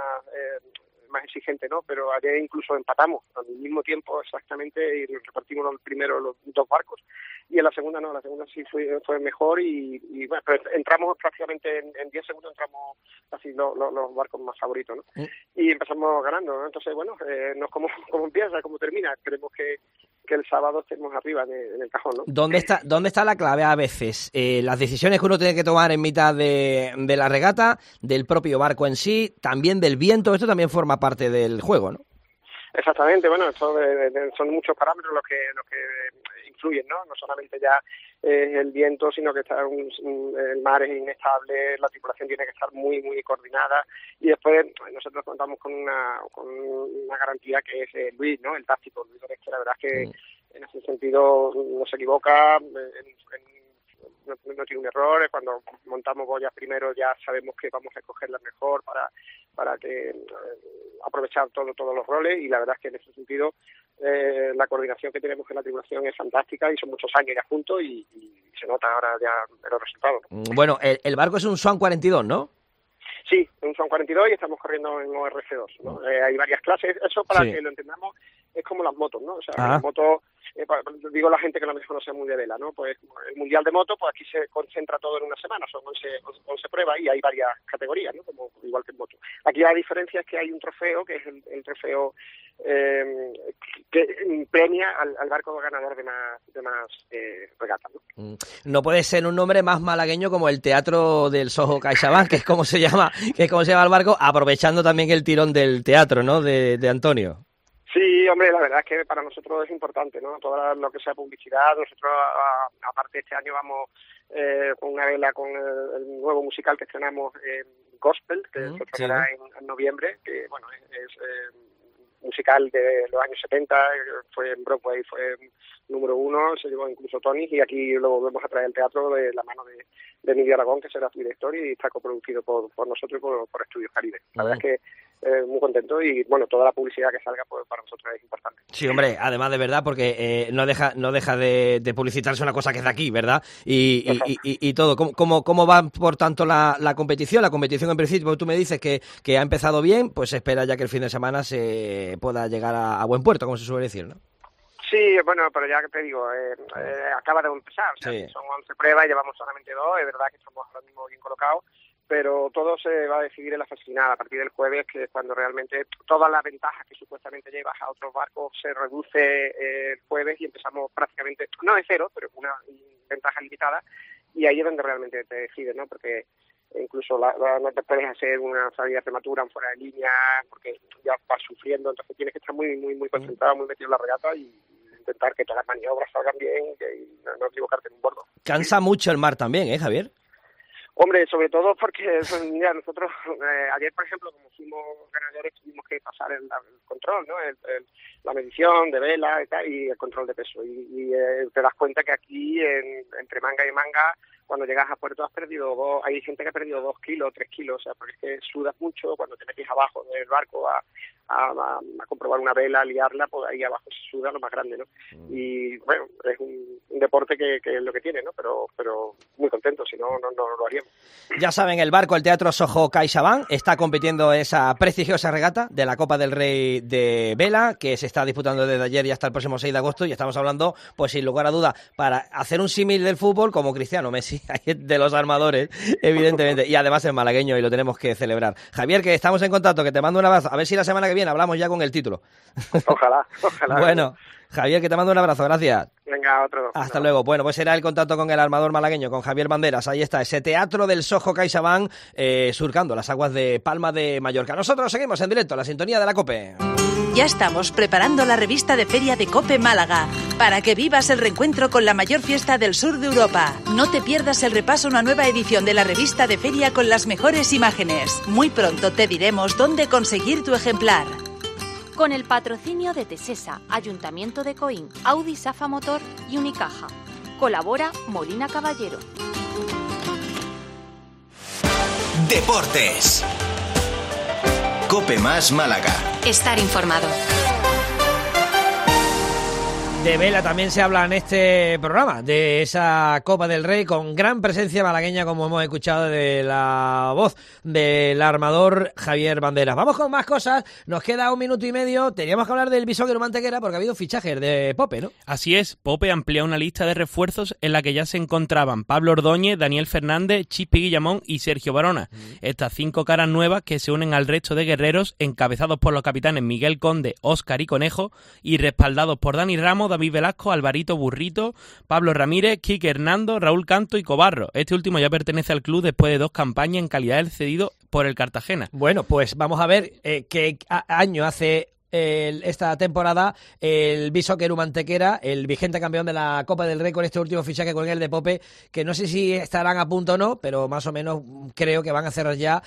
más exigente, ¿no? Pero ayer incluso empatamos al mismo tiempo exactamente y repartimos primero los 2 barcos, y en la segunda no, la segunda sí fue mejor y bueno, pero entramos prácticamente en 10 segundos, entramos casi los barcos más favoritos, ¿no? Y empezamos ganando, ¿no? Entonces, bueno, no es como empieza, como termina. Esperemos que el sábado estemos arriba en el cajón, ¿no? ¿Dónde está la clave a veces? Las decisiones que uno tiene que tomar en mitad de la regata, del propio barco en sí, también del viento, esto también forma parte del juego, ¿no? Exactamente, bueno, esto son muchos parámetros los que influyen, ¿no? No solamente ya el viento, sino que el mar es inestable, la tripulación tiene que estar muy, muy coordinada, y después nosotros contamos con una garantía que es Luis, ¿no? El táctico, Luis Oreste, la verdad es que en ese sentido no se equivoca, en no tiene un error. Cuando montamos boyas primero ya sabemos que vamos a escogerlas mejor para que aprovechar todos los roles, y la verdad es que en ese sentido la coordinación que tenemos en la tripulación es fantástica, y son muchos años ya juntos y se nota ahora ya en los resultados. Bueno, el barco es un Swan 42, ¿no? Sí, un Swan 42 y estamos corriendo en ORC2, ¿no? Hay varias clases. Eso, para que lo entendamos, es como las motos, ¿no? O sea, las motos, digo la gente que a lo mejor no sea muy de vela, ¿no? Pues el Mundial de Moto, pues aquí se concentra todo en una semana, son 11 pruebas y hay varias categorías, ¿no? Como igual que en moto. Aquí la diferencia es que hay un trofeo, que es el trofeo que premia al barco ganador de más regatas, ¿no? No puede ser un nombre más malagueño como el Teatro del Soho CaixaBank, que es como se llama el barco, aprovechando también el tirón del teatro, ¿no? De Antonio. Sí, hombre, la verdad es que para nosotros es importante, ¿no? Todo lo que sea publicidad. Nosotros, aparte, este año vamos con una vela con el nuevo musical que estrenamos, Gospel, que se estrenará en noviembre, que, bueno, es musical de los años 70, fue en Broadway, fue número 1, se llevó incluso Tony, y aquí lo volvemos a traer al teatro de la mano de Emilio Aragón, que será su director, y está coproducido por nosotros y por Estudios Caribe. La verdad es que muy contento, y bueno, toda la publicidad que salga pues para nosotros es importante. Sí, hombre, además de verdad, porque no deja de publicitarse una cosa que es de aquí, ¿verdad? Y todo. ¿Cómo va, por tanto, la competición? La competición, en principio, tú me dices que ha empezado bien, pues se espera ya que el fin de semana se pueda llegar a buen puerto, como se suele decir, ¿no? Sí, bueno, pero ya que te digo, acaba de empezar, o sea, son 11 pruebas y llevamos solamente 2, es verdad que estamos ahora mismo bien colocados, pero todo se va a decidir en la fase final a partir del jueves, que es cuando realmente todas las ventajas que supuestamente llevas a otros barcos se reduce el jueves y empezamos prácticamente, no de cero, pero una ventaja limitada, y ahí es donde realmente te decides, ¿no? Porque incluso no te puedes hacer una salida prematura en fuera de línea porque ya vas sufriendo, entonces tienes que estar muy muy concentrado, muy metido en la regata y intentar que todas las maniobras salgan bien y no equivocarte en un bordo. Cansa mucho el mar también, Javier. Hombre, sobre todo porque mira, nosotros ayer, por ejemplo, como fuimos ganadores, tuvimos que pasar el control, ¿no? La medición de vela y tal, y el control de peso. Y te das cuenta que aquí, entre manga y manga, cuando llegas a puerto has perdido hay gente que ha perdido 2 kilos, 3 kilos, o sea, porque es que sudas mucho cuando te metes abajo del barco a comprobar una vela, a liarla, pues ahí abajo se suda lo más grande, ¿no? Y bueno, es un deporte que es lo que tiene, ¿no? Pero muy contento, si no lo haríamos. Ya saben, el barco, el Teatro Soho CaixaBank, está compitiendo esa prestigiosa regata de la Copa del Rey de Vela, que se está disputando desde ayer y hasta el próximo 6 de agosto, y estamos hablando, pues sin lugar a duda, para hacer un símil del fútbol como Cristiano Messi, de los armadores, evidentemente, y además es malagueño y lo tenemos que celebrar. Javier, que estamos en contacto, que te mando un abrazo, a ver si la semana que viene hablamos ya con el título. Ojalá. Bueno, Javier, que te mando un abrazo, gracias. Venga, otro. Hasta luego. Bueno, pues será el contacto con el armador malagueño, con Javier Banderas. Ahí está, ese Teatro del Soho CaixaBank surcando las aguas de Palma de Mallorca. Nosotros seguimos en directo, la sintonía de la COPE. Ya estamos preparando la revista de feria de COPE Málaga, para que vivas el reencuentro con la mayor fiesta del sur de Europa. No te pierdas el repaso a una nueva edición de la revista de feria con las mejores imágenes. Muy pronto te diremos dónde conseguir tu ejemplar. Con el patrocinio de Tesesa, Ayuntamiento de Coín, Audi Safa Motor y Unicaja. Colabora Molina Caballero. Deportes. COPE más Málaga. Estar informado. De vela también se habla en este programa, de esa Copa del Rey, con gran presencia malagueña, como hemos escuchado de la voz del armador Javier Banderas. Vamos con más cosas, nos queda 1 minuto y medio. Teníamos que hablar del Bishoguero Mantequera porque ha habido fichajes de Pope, ¿no? Así es, Pope amplía una lista de refuerzos en la que ya se encontraban Pablo Ordóñez, Daniel Fernández, Chispi Guillamón y Sergio Barona. Estas 5 caras nuevas que se unen al resto de guerreros, encabezados por los capitanes Miguel Conde, Óscar y Conejo, y respaldados por Dani Ramos, David Velasco, Alvarito Burrito, Pablo Ramírez, Quique Hernando, Raúl Canto y Cobarro. Este último ya pertenece al club después de 2 campañas en calidad del cedido por el Cartagena. Bueno, pues vamos a ver qué año hace esta temporada el Bishoguero Mantequera, el vigente campeón de la Copa del Rey, con este último fichaje con el de Pope, que no sé si estarán a punto o no, pero más o menos creo que van a cerrar ya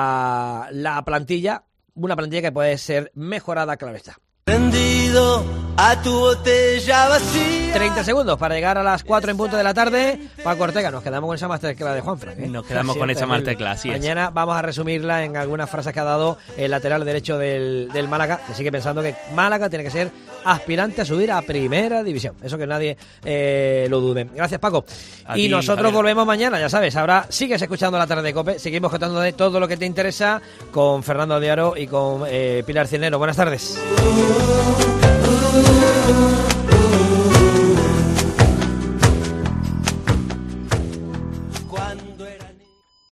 la plantilla, una plantilla que puede ser mejorada, claro está. Vendido a tu botella vacía. 30 segundos para llegar a las 4 en punto de la tarde. Paco Ortega, nos quedamos con esa masterclass de Juanfran, ¿eh? Nos quedamos con esa masterclass, sí. Mañana vamos a resumirla en algunas frases que ha dado el lateral derecho del Málaga, que sigue pensando que Málaga tiene que ser aspirante a subir a primera división. Eso que nadie lo dude. Gracias, Paco. Y nosotros volvemos mañana, ya sabes. Ahora sigues escuchando La Tarde de COPE. Seguimos contando de todo lo que te interesa con Fernando Diaro y con Pilar Cinero. Buenas tardes.